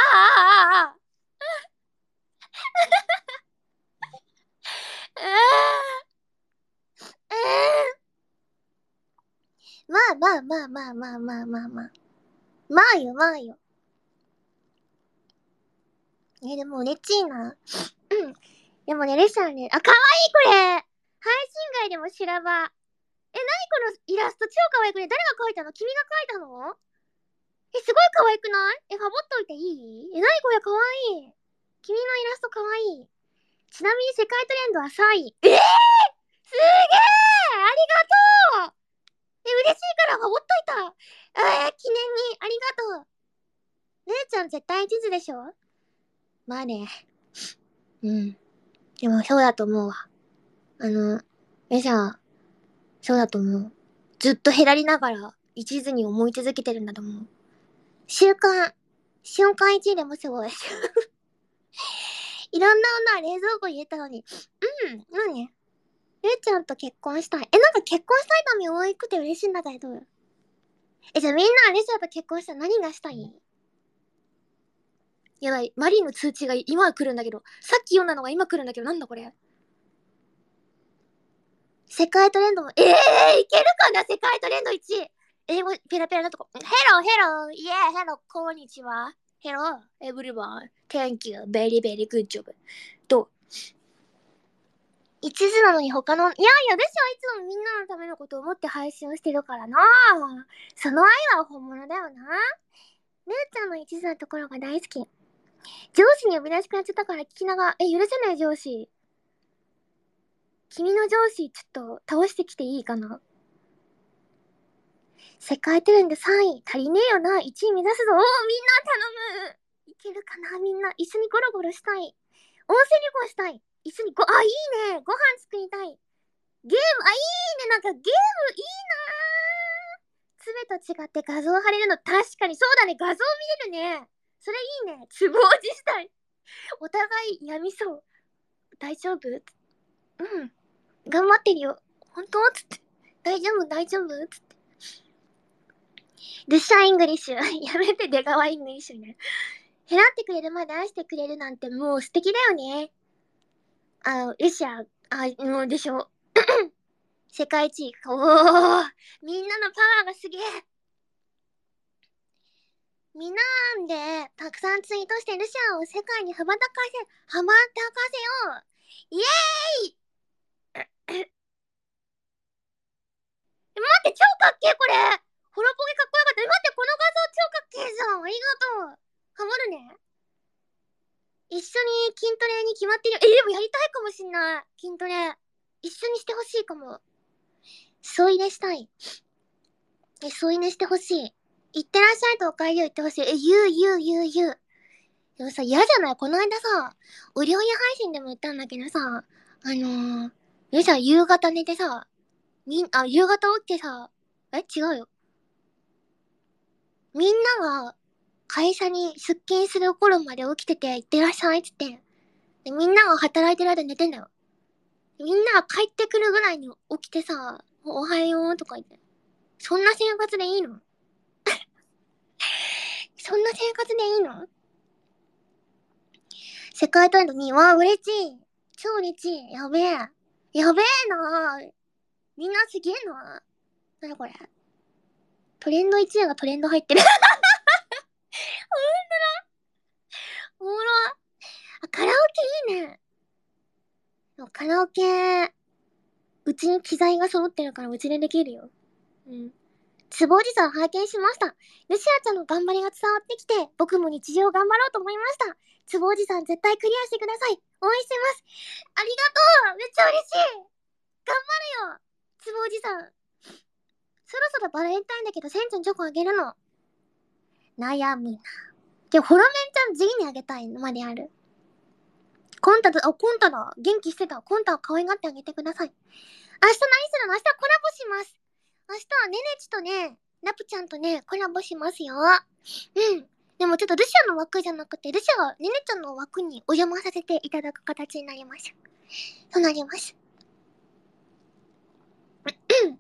まあ。まあよ。でも嬉しいな。でもね、レシャーね、かわいいこれ配信外でも修羅場。何このイラスト超かわいくね。誰が描いたの？君が描いたの？すごい可愛くない？ファボっといていい？何これかわいい。君のイラストかわいい。ちなみに世界トレンドは3位。すげえありがとう嬉しいからファボっといた記念にありがとう。姉ちゃん絶対地図でしょ？まあね。でもそうだと思うわ。そうだと思う。ずっと減らりながら一途に思い続けてるんだと思う。瞬間1位でもすごい。いろんなものは冷蔵庫に入れたのに。何ルーちゃんと結婚したい。なんか結婚したいため多くて嬉しいんだけど。じゃあみんなルーちゃんと結婚したら何がしたい？やばい、マリーの通知が今来るんだけど、さっき読んだのが今来るんだけど、なんだこれ。世界トレンドも、いけるかな世界トレンド1位。英語ペラペラなとこ。ヘロヘロ、イエー、ヘロ、こんにちは。ヘロ、エブリワン、Thank you, very very good job. と、一途なのに他の、いやいや、私はいつもみんなのためのことを思って配信をしてるからな。その愛は本物だよな。ルーちゃんの一途なところが大好き。上司に呼び出しくなっちゃったから聞きながら、許せない上司。君の上司、ちょっと倒してきていいかな。世界トレンド3位、足りねえよな、1位目指すぞ。みんな頼む。いけるかな、みんな。一緒にゴロゴロしたい。温泉旅行したい。一緒にいいね。ご飯作りたい。ゲーム、いいね。なんかゲームいいな。爪と違って画像貼れるの確かにそうだね。画像見れるね。それいいね。つぼおじしたい。お互い病みそう。大丈夫？うん。頑張ってるよ。本当？つって。大丈夫大丈夫？つって。ルシャイングリッシュ。やめて、出川イングリッシュね。減らってくれるまで愛してくれるなんてもう素敵だよね。ルシャ、もうでしょ。世界一。みんなのパワーがすげえ。みんなんで、たくさんツイートしてルシャを世界に羽ばたかせよう。イエーイ待って、超かっけーこれ。ホロポケかっこよかった。待って、この画像超かっけーじゃん。ありがとう。ハモるね。一緒に筋トレに決まってる。でもやりたいかもしんない。筋トレ。一緒にしてほしいかも。添い寝したい。添い寝してほしい。いってらっしゃいとお帰りを言ってほしい。言う。でもさ、嫌じゃない？この間さ、お料理配信でも言ったんだけどさ、夕方寝てさ、夕方起きてさ、違うよ。みんなが会社に出勤する頃まで起きてて、いってらっしゃいって言って。で、みんなが働いてる間寝てんだよ。みんなが帰ってくるぐらいに起きてさ、おはようとか言って。そんな生活でいいの？そんな生活でいいの？世界トレンド2位は嬉しい。超嬉しい。やべえ。やべえな。みんなすげえな。なにこれ。トレンド1位がトレンド入ってる。おもろ。カラオケいいね。カラオケ、うちに機材が揃ってるからうちでできるよ。うん。つぼおじさん拝見しました。ルシアちゃんの頑張りが伝わってきて、僕も日常頑張ろうと思いました。つぼおじさん絶対クリアしてください。応援してます。ありがとう。めっちゃ嬉しい。頑張るよ。つぼおじさん。そろそろバレンタインだけど、センちゃんチョコあげるの。悩むな。で、ホロメンちゃん次にあげたいのまである。コンタだ。元気してた。コンタを可愛がってあげてください。明日何するの？明日コラボします。明日はねねちとね、ラプちゃんとね、コラボしますよ。うん。でもちょっとルシアの枠じゃなくて、ルシアはねねちゃんの枠にお邪魔させていただく形になります。そうなります。本当にいる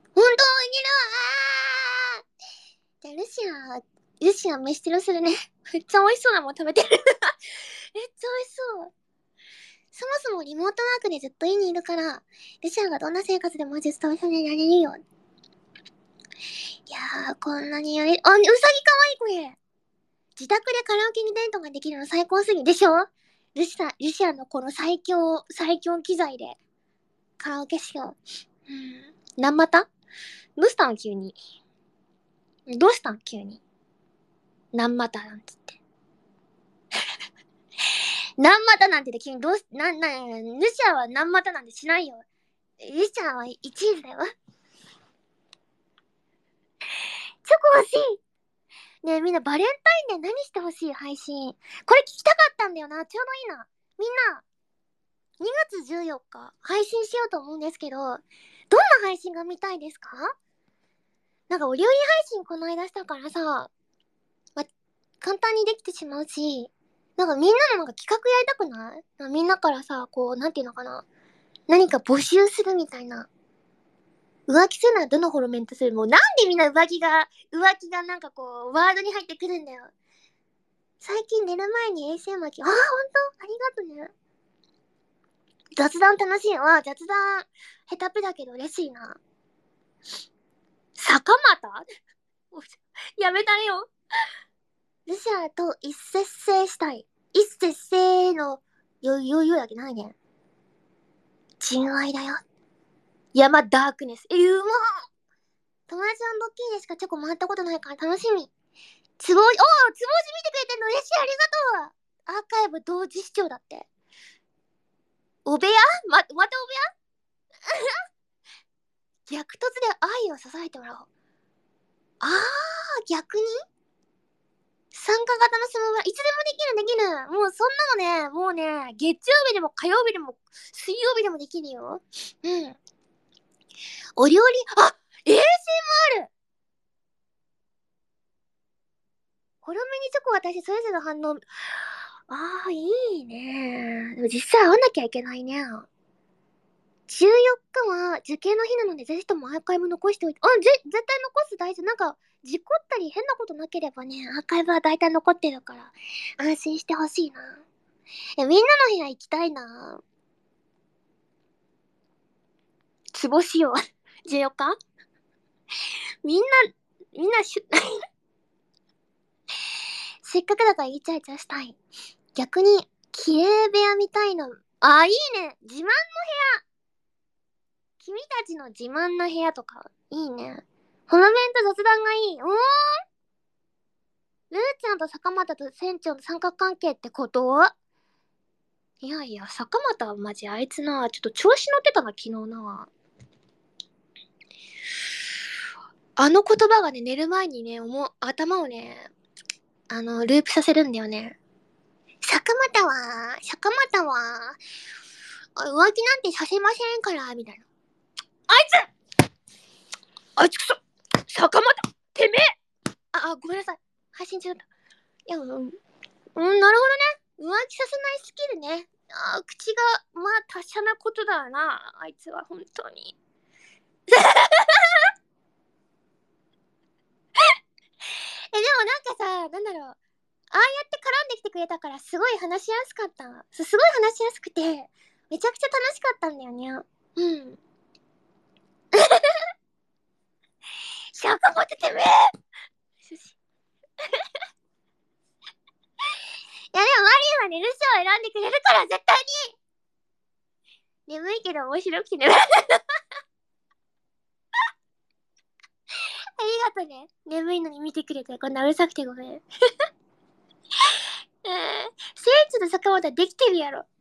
じゃあルシア飯テロするね。めっちゃ美味しそうなもん食べてる。めっちゃ美味しそう。そもそもリモートワークでずっと家にいるから、ルシアがどんな生活でもずっと一緒にいられるよ。いやー、こんなにうさぎかわいいこれ。自宅でカラオケにデートができるの最高すぎでしょ？ルシアのこの最強機材でカラオケしよう。何また？どうしたん急に。どうしたん急に。何またなんつって。何またなんてで急にルシアは何またなんてしないよ。ルシアは1位だよ。チョコ欲しい。ねえみんなバレンタインデー何してほしい配信。これ聞きたかったんだよな。ちょうどいいな。みんな、2月14日配信しようと思うんですけど、どんな配信が見たいですか？なんかお料理配信この間したからさ、ま、簡単にできてしまうし、なんかみんなのなんか企画やりたくない？なんかみんなからさ、こう、なんていうのかな。 何か募集するみたいな。浮気するのはどのフォロメントする？もうなんでみんな浮気がなんかこう、ワードに入ってくるんだよ。最近寝る前に衛星巻き。あ、ほんとありがとね。雑談楽しいわ。雑談、下手っぺだけど嬉しいな。坂又やめたれよ。ルシアと一節制したい。一節制のよだけないね。純愛だよ。山ダークネス。うまっ。友達のドッキリでしかチョコもらったことないから楽しみ。つぼじ見てくれてんの嬉しい、ありがとう。アーカイブ同時視聴だって。お部屋またお部屋逆突で愛を支えてもらおう。あー、逆に参加型の質問はいつでもできる。もうそんなのね、もうね、月曜日でも火曜日でも水曜日でもできるよ。うん。お料理、あ、ASMR! ほろめにチョコ渡してそれぞれの反応。あー、いいね。でも実際会わなきゃいけないね。14日は受験の日なので、ぜひともアーカイブ残しておいて。絶対残す大事。なんか、事故ったり変なことなければね、アーカイブは大体残ってるから、安心してほしいな。みんなの部屋行きたいな。つぼしよう。14日みんなせっかくだからイチャイチャしたい。逆に、綺麗部屋みたいの。あ、いいね。自慢の部屋。君たちの自慢の部屋とか、いいね。フォロメンと雑談がいい。ルーちゃんと坂本と船長の三角関係ってこと？いやいや、坂本はマジあいつな、ちょっと調子乗ってたな、昨日な。あの言葉がね、寝る前にね、頭をね、ループさせるんだよね。坂本は、浮気なんてさせませんから、みたいな。あいつくそ坂本てめえごめんなさい。配信中だった。いや、なるほどね。浮気させないスキルね。口が、まあ、達者なことだな。あいつは本当に。でもなんかさ、なんだろう。ああやって絡んできてくれたからすごい話しやすかった。すごい話しやすくて、めちゃくちゃ楽しかったんだよね。うん。坂本てめえいやでもマリンはね、ルシを選んでくれるから絶対に眠いけど面白くて眠い。ありがとね。眠いのに見てくれて、こんなうるさくてごめん。聖地の坂本はできてるやろ。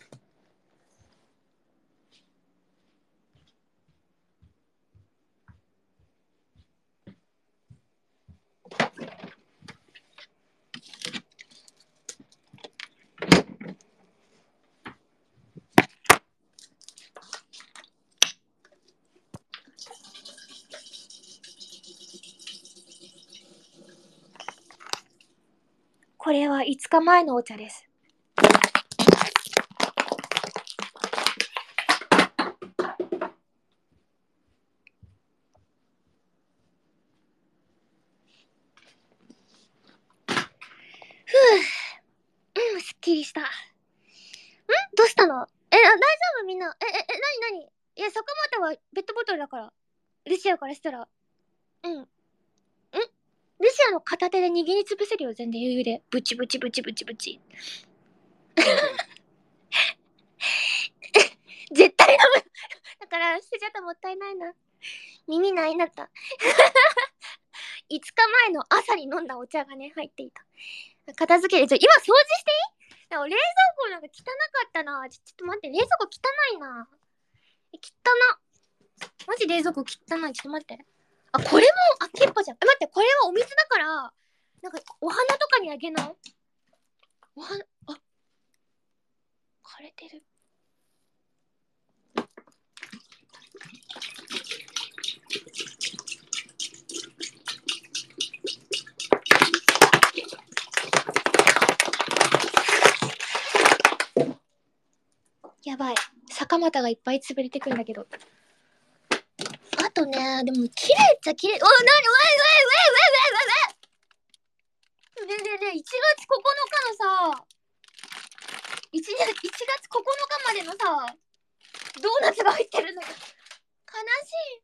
これは5日前のお茶です。すっきりした。どうしたの？大丈夫みんな。なにいや、坂本はペットボトルだから。ルシアからしたら。ルシアの片手で握りつぶせるよ、全然余裕で。ブチブチブチブチブチ。絶対飲む。だから、捨てちゃったもったいないな。耳ないなった。5日前の朝に飲んだお茶がね、入っていた。片付けて、今掃除していい？冷蔵庫なんか汚かったな。ちょっと待って、冷蔵庫汚いな。汚な。マジ冷蔵庫汚い。ちょっと待って。これも、キッパじゃん。待って、これはお水だから、なんか、お花とかにあげない？お花、枯れてる。やばい。坂股がいっぱい潰れてくるんだけど。あとね、でも綺麗っちゃ綺麗。お、なに、ねえねえねえ、1月9日のさ、1月9日までのさ、ドーナツが入ってるんだけど。悲しい。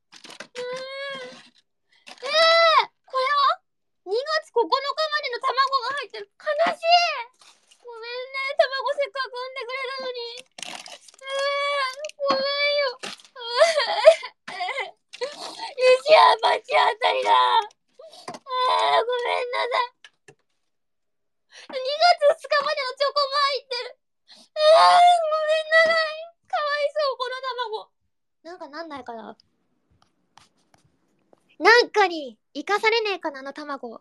これは ?2 月9日までの卵が入ってる。悲しい。ごめんね、卵せっかく産んでくれたのに。ごめんよ。ルシア、バチ当たりだ。ごめんなさい。2月2日までのチョコも入ってる。ごめんなさい。かわいそう、この卵。なんかなんないかな。なんかに生かされねえかな、あの卵。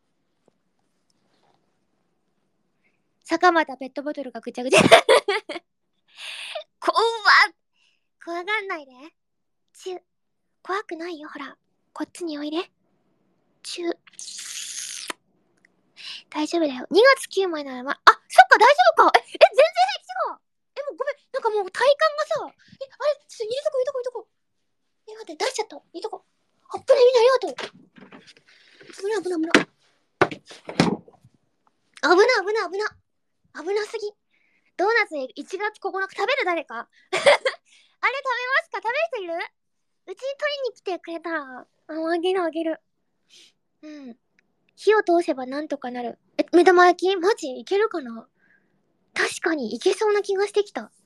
坂又ペットボトルがぐちゃぐちゃ。怖がんないで。怖くないよ、ほら。こっちにおいで。大丈夫だよ。2月9枚ならそっか、大丈夫か。全然平気違う。もうごめん。なんかもう体感がさ、あれ、ちょっと入れとこ。待って、出しちゃった。入れとこ。あっぶね、みんなありがとう。危なすぎ。ドーナツ1月9日食べる誰かあれ食べますか？食べる人いる？うちに取りに来てくれたら、あげる。うん。火を通せばなんとかなる。目玉焼きマジいけるかな？確かにいけそうな気がしてきた。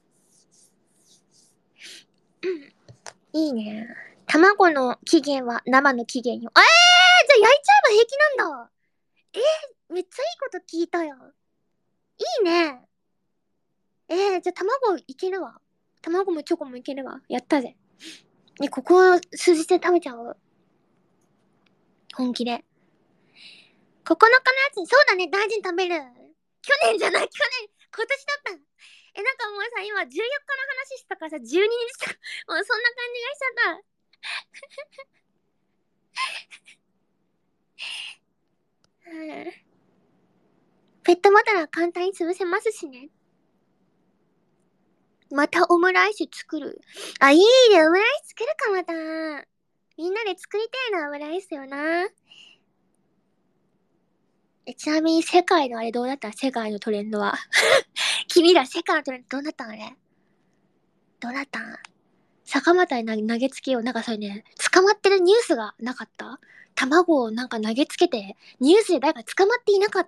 いいね。卵の起源は生の起源よ。じゃあ焼いちゃえば平気なんだ。めっちゃいいこと聞いたよ。いいね。じゃあ卵いけるわ。卵もチョコもいけるわ。やったぜ。ここ数日で食べちゃおう。本気で。9日のやつ、そうだね、大事に食べる。去年じゃない、今年だった。なんかもうさ、今14日の話したからさ、12日とか、もうそんな感じがしちゃった。ペットボトルは簡単に潰せますしね。またオムライス作る。いいね、オムライス作るか、また。みんなで作りたいな、オムライスよな。ちなみに世界のあれどうなった？世界のトレンドは。君ら世界のトレンドどうなったん？あれどうなったん？坂本に投げつけよう。なんかそれね、捕まってるニュースがなかった？卵をなんか投げつけて、ニュースで誰か捕まっていなかった？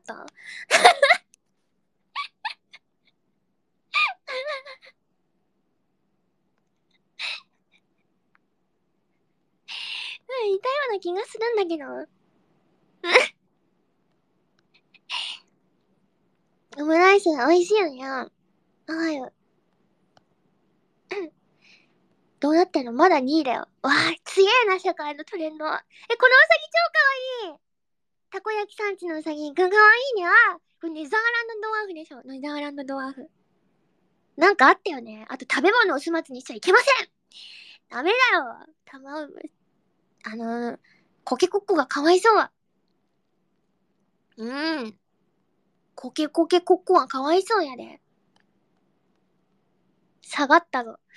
いたような気がするんだけど。オムライス美味しいよね。はい。どうなってんの？まだ2位だよ。わあ、強えな、世界のトレンド。このウサギ超かわいい。たこ焼き産地のウサギくんかわいいね。これネザーランドドワーフでしょ。ネザーランドドワーフ。なんかあったよね。あと食べ物を粗末にしちゃいけません。ダメだよ。コケコッコがかわいそう。コケコッコがかわいそうやで。下がったぞ。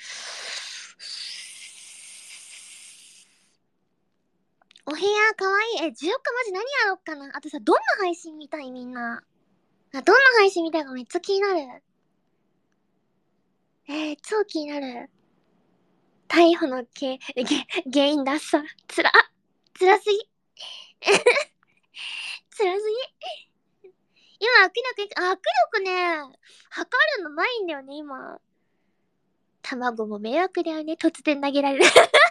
お部屋かわいい。14日マジ何やろっかな。あとさ、どんな配信見たいみんな。どんな配信見たいかめっちゃ気になる。超気になる。逮捕の原因だっさ。辛すぎ。辛すぎ。今、握力ね、測るのないんだよね、今。卵も迷惑だよね、突然投げられる。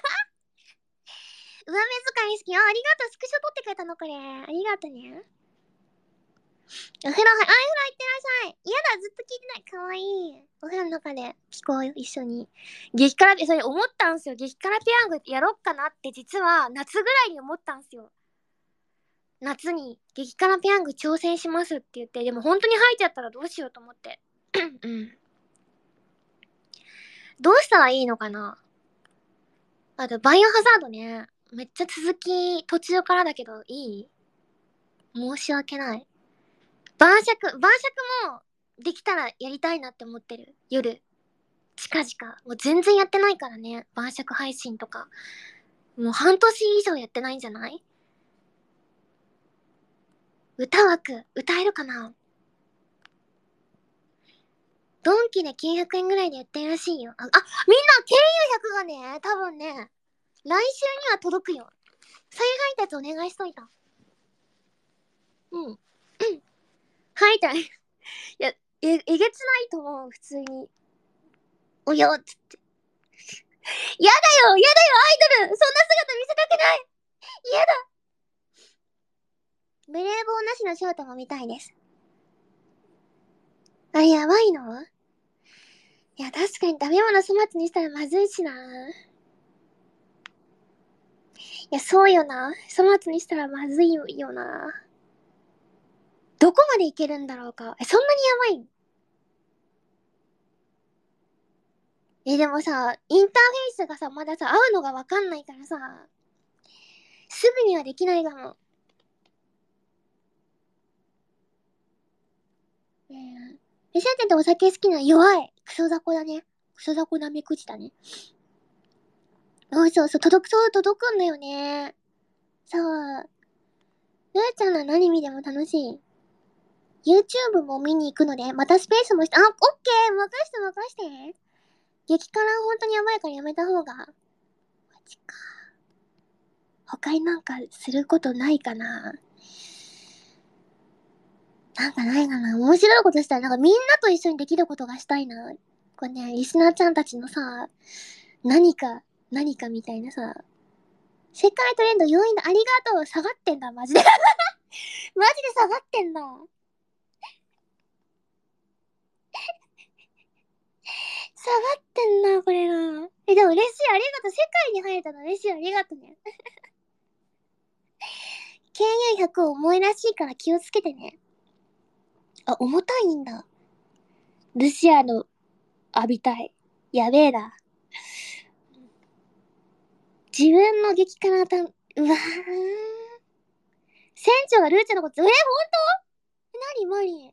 上目遣い好き。ありがとう。スクショ撮ってくれたのこれ。ありがとうね。お風呂、お風呂行ってらっしゃい。嫌だ、ずっと聞いてない。かわいい。お風呂の中で聞こうよ、一緒に。激辛それ思ったんすよ。激辛ペヤングやろっかなって実は夏ぐらいに思ったんすよ。夏に激辛ペヤング挑戦しますって言って、でも本当に吐いちゃったらどうしようと思って。うん。どうしたらいいのかな？あと、バイオハザードね。めっちゃ続き、途中からだけど、いい？申し訳ない。晩酌もできたらやりたいなって思ってる。夜。 近々。もう全然やってないからね。晩酌配信とか。もう半年以上やってないんじゃない？歌枠、歌えるかな？ドンキで900円ぐらいでやってるらしいよ。みんな、KU100 がね、多分ね、来週には届くよ。再配達お願いしといた。うん。はいたい。いや、えげつないと思う、普通に。およっつって。やだよ、やだよ、アイドル、そんな姿見せたくない。やだ。ブレーボーなしのショートも見たいです。あれ、やばいの？いや、確かに食べ物粗末にしたらまずいしな。いや、そうよな。粗末にしたらまずいよな。どこまでいけるんだろうか。そんなにやばい？でもさ、インターフェースがさ、まださ、合うのがわかんないからさ、すぐにはできないかも。リシャーテってお酒好きな弱い。クソ雑魚だね。クソ雑魚なめくじだね。そう、届くんだよね。そう。ルーちゃんの何見ても楽しい。YouTube も見に行くので、またスペースもして、オッケー任して。激辛本当にやばいからやめた方が。マジか。他になんかすることないかな？なんかないかな？面白いことしたら、なんかみんなと一緒にできることがしたいな。これね、リスナーちゃんたちのさ、何か、何かみたいなさ、世界トレンド4位のありがとう、下がってんだ、マジで。マジで下がってんだ。下がってんな、これな。でも嬉しい、ありがとう。世界に入れたの嬉しい、ありがとうね。KU100 重いらしいから気をつけてね。重たいんだ。ルシアの浴びたい。やべえな。自分の激辛たん、うわー。船長がルーチェのこと、ほんと？何マリン。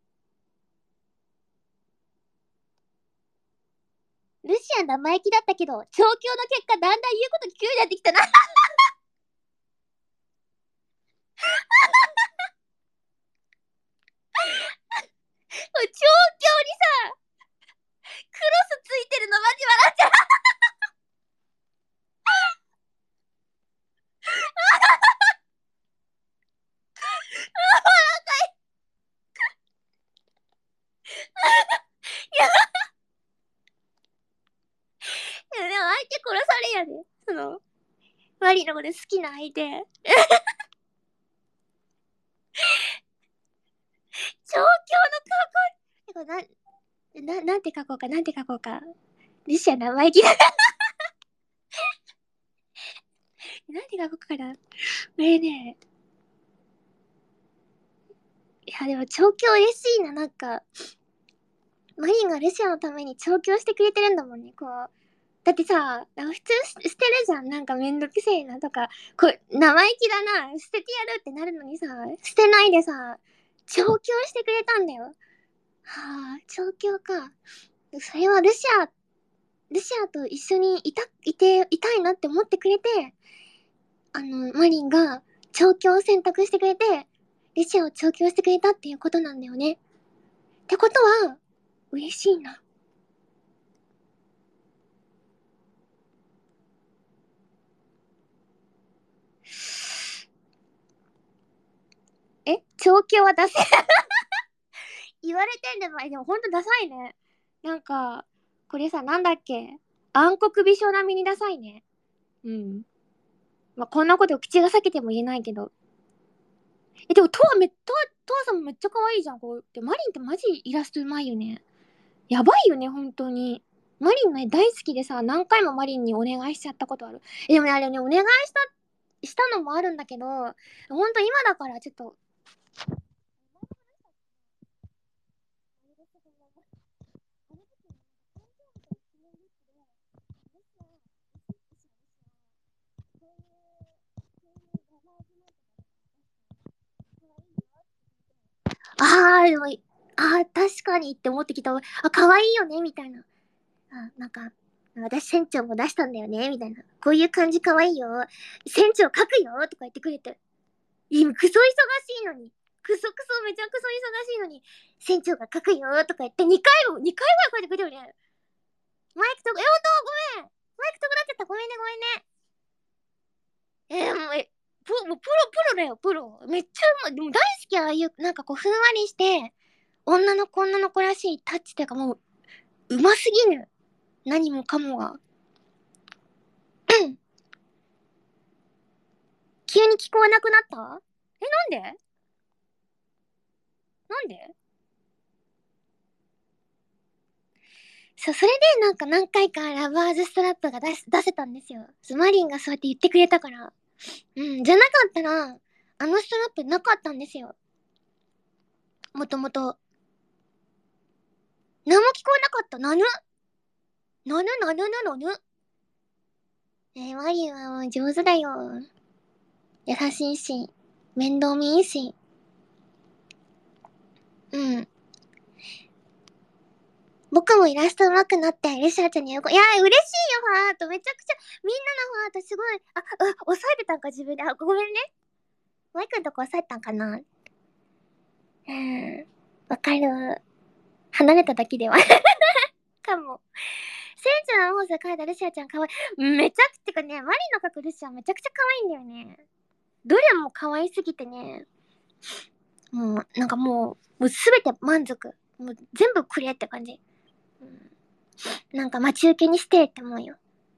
ルシアン生意気だったけど、調教の結果だんだん言うこと聞くようになってきたな。調教にさ、クロスついてるのマジ笑っちゃう。いや、でも相手殺されやで。マリのこと好きな相手。調教の過去。なんて書こうか、なんて書こうか。ルシアン生意気だ。なんて書こうかな。これね、いやでも調教嬉しいな、なんか。マリンがルシアのために調教してくれてるんだもんね、こう。だってさ、普通捨てるじゃん。なんかめんどくせえなとか、生意気だな、捨ててやるってなるのにさ、捨てないでさ、調教してくれたんだよ。はあ、調教か。それはルシアと一緒にいたいなって思ってくれて、マリンが調教を選択してくれて、ルシアを調教してくれたっていうことなんだよね。ってことは、嬉しいな。調教は出せ。言われてんでも、でもほんとダサいね。なんか、これさ、なんだっけ。暗黒美少並みにダサいね。うん。まあ、こんなこと口が裂けても言えないけど。でも、トアさんもめっちゃ可愛いじゃん。マリンってマジイラストうまいよね。やばいよね、本当に。マリンね、大好きでさ、何回もマリンにお願いしちゃったことある。でもね、あれね、お願いしたのもあるんだけど、ほんと今だからちょっと、あー、でも、確かにって思ってきた。可愛いよね、みたいな。 なんか、私船長も出したんだよね、みたいな。こういう感じかわいいよ。船長書くよとか言ってくれて。クソ忙しいのに。クソめちゃクソ忙しいのに。船長が書くよとか言って2回ぐらい書いてくれるよね。マイクと、ほんとごめん。マイクとこなっちゃった。ごめんね。もうプロだよ、プロ。めっちゃうまい。でも大好き、ああいう、なんかこう、ふんわりして、女の子らしいタッチっていうかもう、うますぎる。何もかもが。急に聞こえなくなった？なんでそう、それでなんか何回かラバーズストラップが出せたんですよ。マリンがそうやって言ってくれたから。じゃなかったら、あのストラップなかったんですよ。もともと。何も聞こえなかった。なぬマリンはもう上手だよ。優しいし、面倒見いいし。僕もイラスト上手くなって、ルシアちゃんにいや、嬉しいよ、ハート。めちゃくちゃ、みんなのハートすごい。押さえてたんか、自分で。ごめんね。マイクのとこ押さえたんかな。わかる。離れただけでは。かも。船長の方さ、描いたルシアちゃんかわいい。めちゃくちゃかね、マリの描くルシアめちゃくちゃ可愛いんだよね。どれも可愛すぎてね。なんかもうすべて満足。もう全部くれって感じ。なんか待ち受けにしてって思うよ。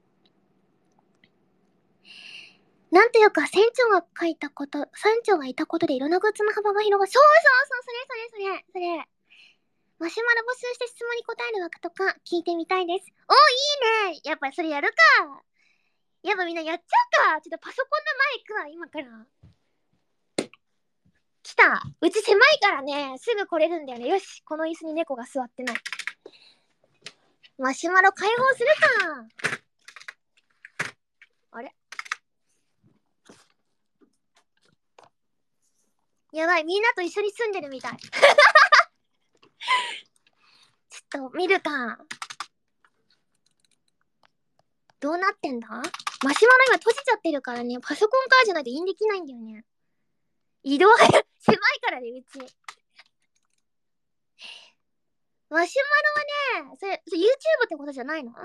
なんというか、船長が書いたこと、船長がいたことでいろんなグッズの幅が広がる。そう、それ。マシュマロ募集して質問に答える枠とか聞いてみたいです。いいね。やっぱそれやるか。やっぱみんなやっちゃうか。ちょっとパソコンのマイクは今から。来た。うち狭いからね、すぐ来れるんだよね。よし、この椅子に猫が座ってない。マシュマロ解放するか。あれ？やばい、みんなと一緒に住んでるみたい。ちょっと見るか。どうなってんだ？マシュマロ今閉じちゃってるからね、パソコンからじゃないとインできないんだよね。移動狭いからね、うち。マシュマロはね、それ YouTube ってことじゃないの？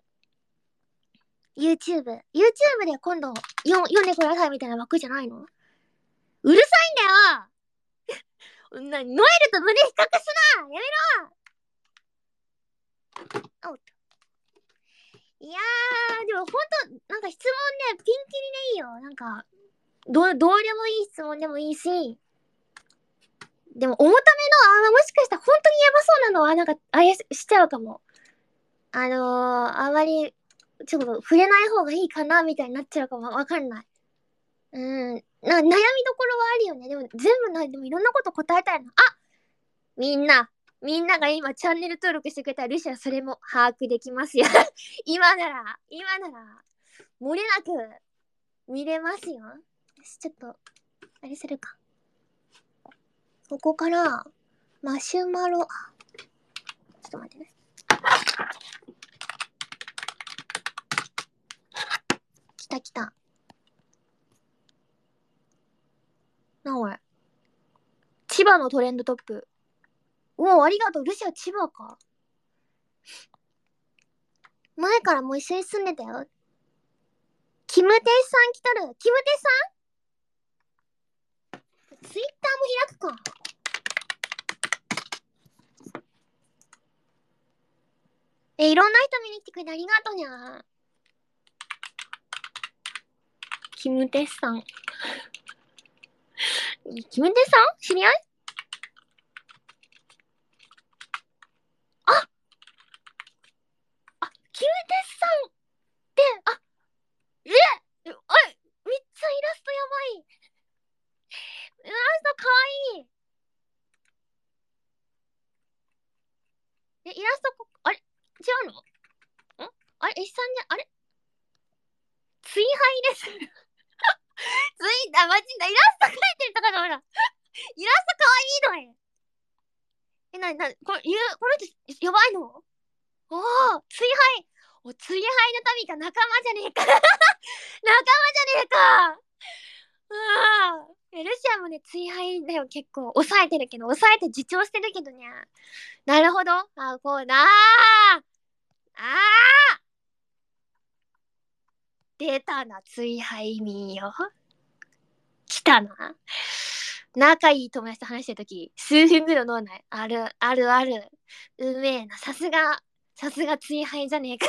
YouTube で今度読んでくださいみたいな枠じゃないの？うるさいんだよ。ノエルと胸比較すな。やめろ。おっと。いやー、でもほんと、なんか質問ね、ピンキリでいいよ。なんか、どうでもいい質問でもいいし、でも重ための、もしかしたら本当にやばそうなのは、なんか、しちゃうかも。あまり、ちょっと触れない方がいいかな、みたいになっちゃうかも。わかんない。悩みどころはあるよね。でも全部ない。でもいろんなこと答えたいの。みんなが今チャンネル登録してくれたルシアそれも把握できますよ。今なら、漏れなく見れますよ。ちょっと、あれするか。ここから、マシュマロ、ちょっと待ってね。来た。なおい。千葉のトレンドトップ。ありがとう。ルシア千葉か。前からもう一緒に住んでたよ。キムテスさん来たる。キムテスさん？ツイッターも開くか。いろんな人見に来てくれてありがとうにゃ。キムテスさん。キムテスさん？知り合い？キムテスさんって、めっちゃイラストやばい。イラストかわいい。イラストあれ違うの？石さんじゃ、追廃です。マジだ、イラスト描いてるとかだから。イラストかわいいのこの人、やばいの？ おお、追廃。お、追廃の民か、仲間じゃねえか。仲間じゃねえか。うわぁ。ルシアもね、追廃だよ、結構。抑えてるけど、抑えて自重してるけどね。なるほど。あ、こうだー。あ出たな、追廃民よ。来たな。仲いい友達と話してるとき、数分ぐらい脳内、ある、あるある。うめえな。さすが追廃じゃねえか。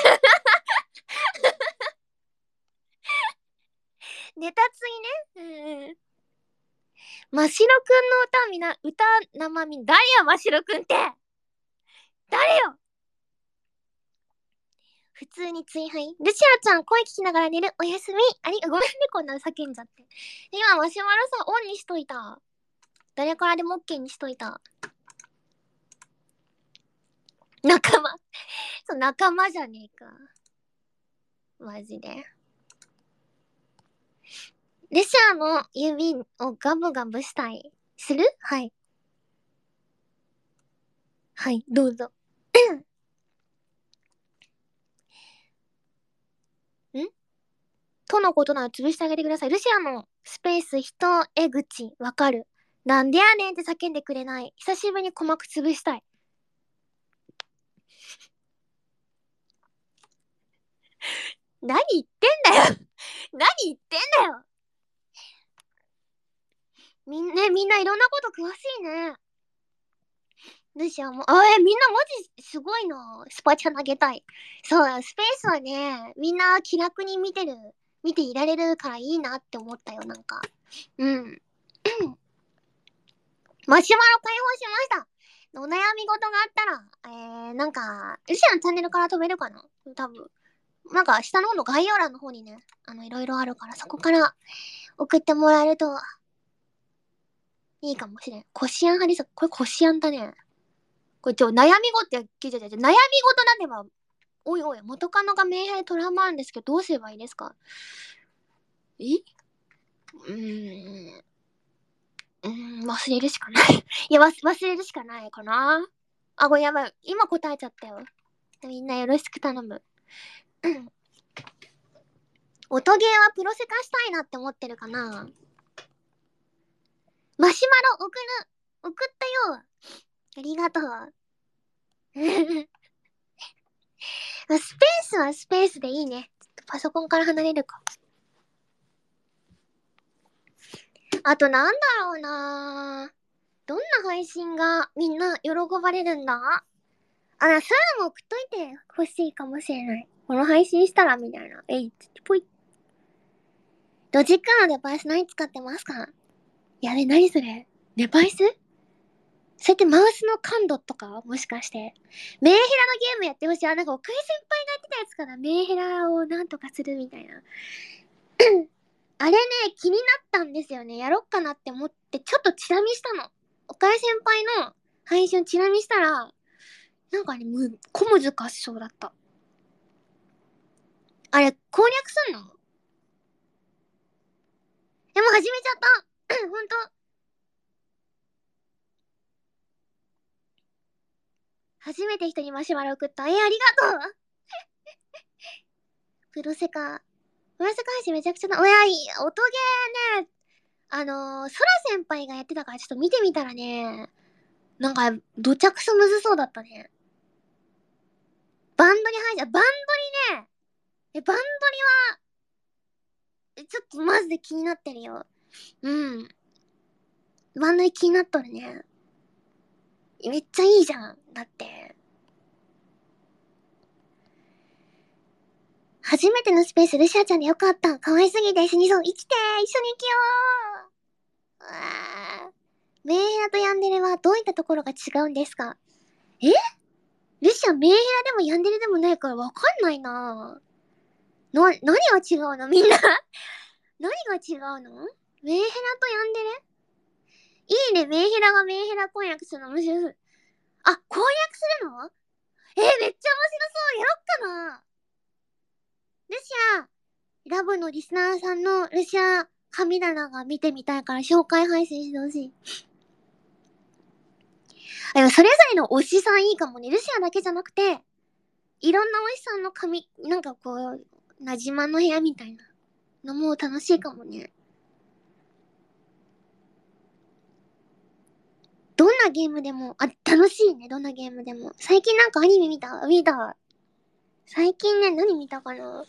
ネタついね。うん。ましろくんの歌みな、歌生み、誰やましろくんって。誰よ。普通に追廃。ルシアちゃん、声聞きながら寝る。おやすみ。ごめんね、こんな叫んじゃって。今、マシュマロさ、オンにしといた。誰からでも OK にしといた。仲間。そう、仲間じゃねえか。マジで。ルシアの指をガブガブしたい。する？はい。はい、どうぞ。んとのことなら潰してあげてください。ルシアのスペース人江口わかる。なんでやねんって叫んでくれない。久しぶりに鼓膜潰したい。何言ってんだよ。何言ってんだよ。みんないろんなこと詳しいね。ルシアも、みんなマジすごいな。スパチャ投げたい。そう、スペースはね、みんな気楽に見ていられるからいいなって思ったよ、なんか。うん。マシュマロ解放しました。お悩み事があったら、なんか、ルシアのチャンネルから飛べるかな多分。なんか、下の方の概要欄の方にね、いろいろあるから、そこから送ってもらえるといいかもしれん。コシアンハリス、これコシアンだね。これ悩み事って聞いてた。悩み事なんでば、おいおい、元カノがメンヘラでトラウマあるんですけど、どうすればいいですか？えうーん、忘れるしかない。いや、忘れるしかないかな。あ、これやばい。今答えちゃったよ。みんなよろしく頼む。音ゲーはプロセカしたいなって思ってるかな。マシュマロ送ったよ。ありがとう。スペースはスペースでいいね。ちょっとパソコンから離れるか。あとなんだろうな。どんな配信がみんな喜ばれるんだ？そういうのも送っといてほしいかもしれない。この配信したらみたいな。ぽい。ロジックのデバイス何使ってますか？やべ、何それ？デバイス？それってマウスの感度とかもしかして。メンヘラのゲームやってほしい。なんか、奥井先輩がやってたやつかな。メンヘラをなんとかするみたいな。あれね、気になったんですよね。やろっかなって思って、ちょっとチラ見したの。岡井先輩の配信をチラ見したら、なんかね、小難しそうだった。あれ、攻略すんの？もう始めちゃった。ほんと。初めて人にマシュマロ送った。ありがとう。プロセカ。プロセカ配信めちゃくちゃな。音ゲーね、ソラ先輩がやってたからちょっと見てみたらね、なんか、どちゃくそむずそうだったね。バンドリ配信、バンドリね。バンドリは、ちょっとマジで気になってるよ。うん。バンドリ気になっとるね。めっちゃいいじゃん。だって。初めてのスペース、ルシアちゃんでよかった。可愛すぎて一緒に生きて一緒に生きよう。メンヘラとヤンデレはどういったところが違うんですか？えルシアメンヘラでもヤンデレでもないからわかんないな。何が違うのみんな何が違うの？メンヘラとヤンデレ？いいね、メンヘラがメンヘラ婚約するの面白い。あ、婚約するの？めっちゃ面白そう。やろっかな。ルシア、ラブのリスナーさんのルシア神棚が見てみたいから紹介配信してほしい。でもそれぞれの推しさんいいかもね。ルシアだけじゃなくて、 いろんなおじさんの髪、なんかこう、なじまの部屋みたいなのも楽しいかもね。どんなゲームでも、楽しいね、どんなゲームでも。最近なんかアニメ見た。最近ね、何見たかな。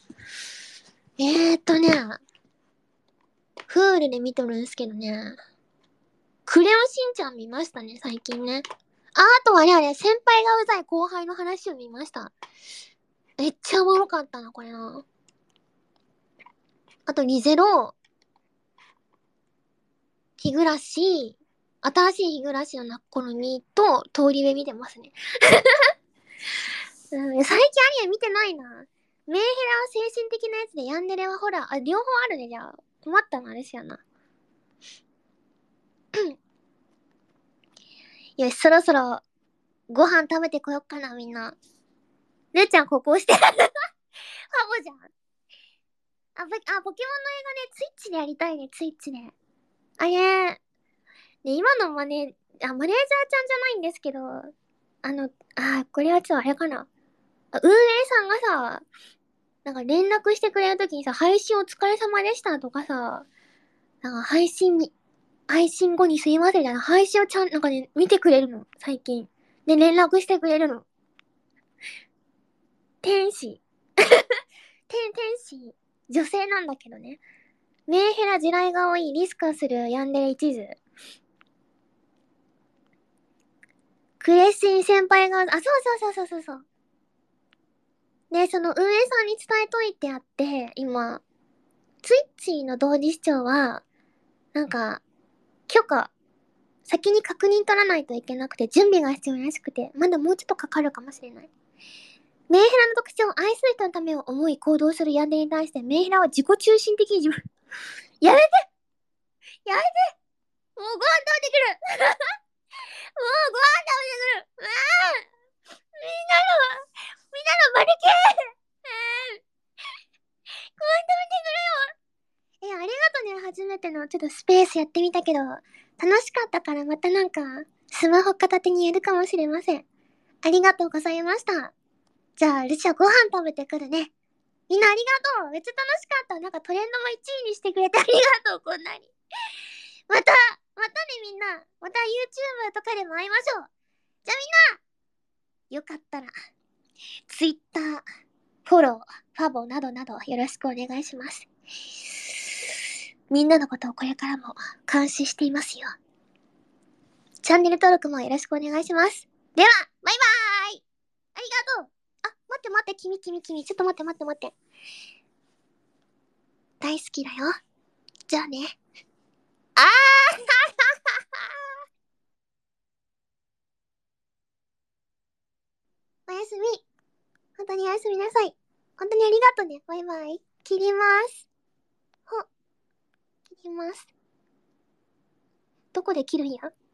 フールで見とるんすけどね。クレヨンしんちゃん見ましたね、最近ね。あとあれ、先輩がうざい後輩の話を見ました。めっちゃおもろかったな、これな。あと、リゼロ、日暮らし、新しい日暮らしの泣く頃にと、通り部見てますね。最近アニメ見てないな。メンヘラは精神的なやつで、ヤンデレはホラー。両方あるね、じゃあ。困ったな、あれしやな。よし、そろそろ、ご飯食べてこよっかな、みんな。るーちゃん、ここ押して。ハボじゃん。ポケモンの映画ね、ツイッチでやりたいね、ツイッチで。あれ、ね、今のマネージャーちゃんじゃないんですけど、これはちょっとあれかな。運営さんがさ、なんか連絡してくれるときにさ、配信お疲れ様でしたとかさ、なんか配信後にすいませんみたいな、配信をなんかね、見てくれるの、最近。で、連絡してくれるの。天使。天使。女性なんだけどね。メンヘラ地雷が多い、リスクするヤンデレ一途。クレッシン先輩が、そう。で、その運営さんに伝えといてあって、今、ツイッチの同時視聴は、なんか、許可、先に確認取らないといけなくて、準備が必要らしくて、まだもうちょっとかかるかもしれない。メンヘラの特徴を愛する人のためを思い行動するヤンデレに対して、メンヘラは自己中心的にやめてやめてもうご飯食べてくるもうご飯食べてくるみんなのバルケご飯食べてくれよありがとね、初めてのちょっとスペースやってみたけど、楽しかったからまたなんか、スマホ片手にやるかもしれません。ありがとうございました。じゃあ、ルシアご飯食べてくるね。みんなありがとうめっちゃ楽しかったなんかトレンドも1位にしてくれてありがとうこんなに。またねみんな。また YouTube とかでも会いましょう。じゃあみんな、よかったら、Twitter、フォロー、ファボなどなどよろしくお願いします。みんなのことをこれからも監視していますよ。チャンネル登録もよろしくお願いします。では、バイバーイありがとう待って、君。ちょっと待って。大好きだよ。じゃあね。あーおやすみ。本当におやすみなさい。本当にありがとうね。バイバイ。切ります。切ります。どこで切るんや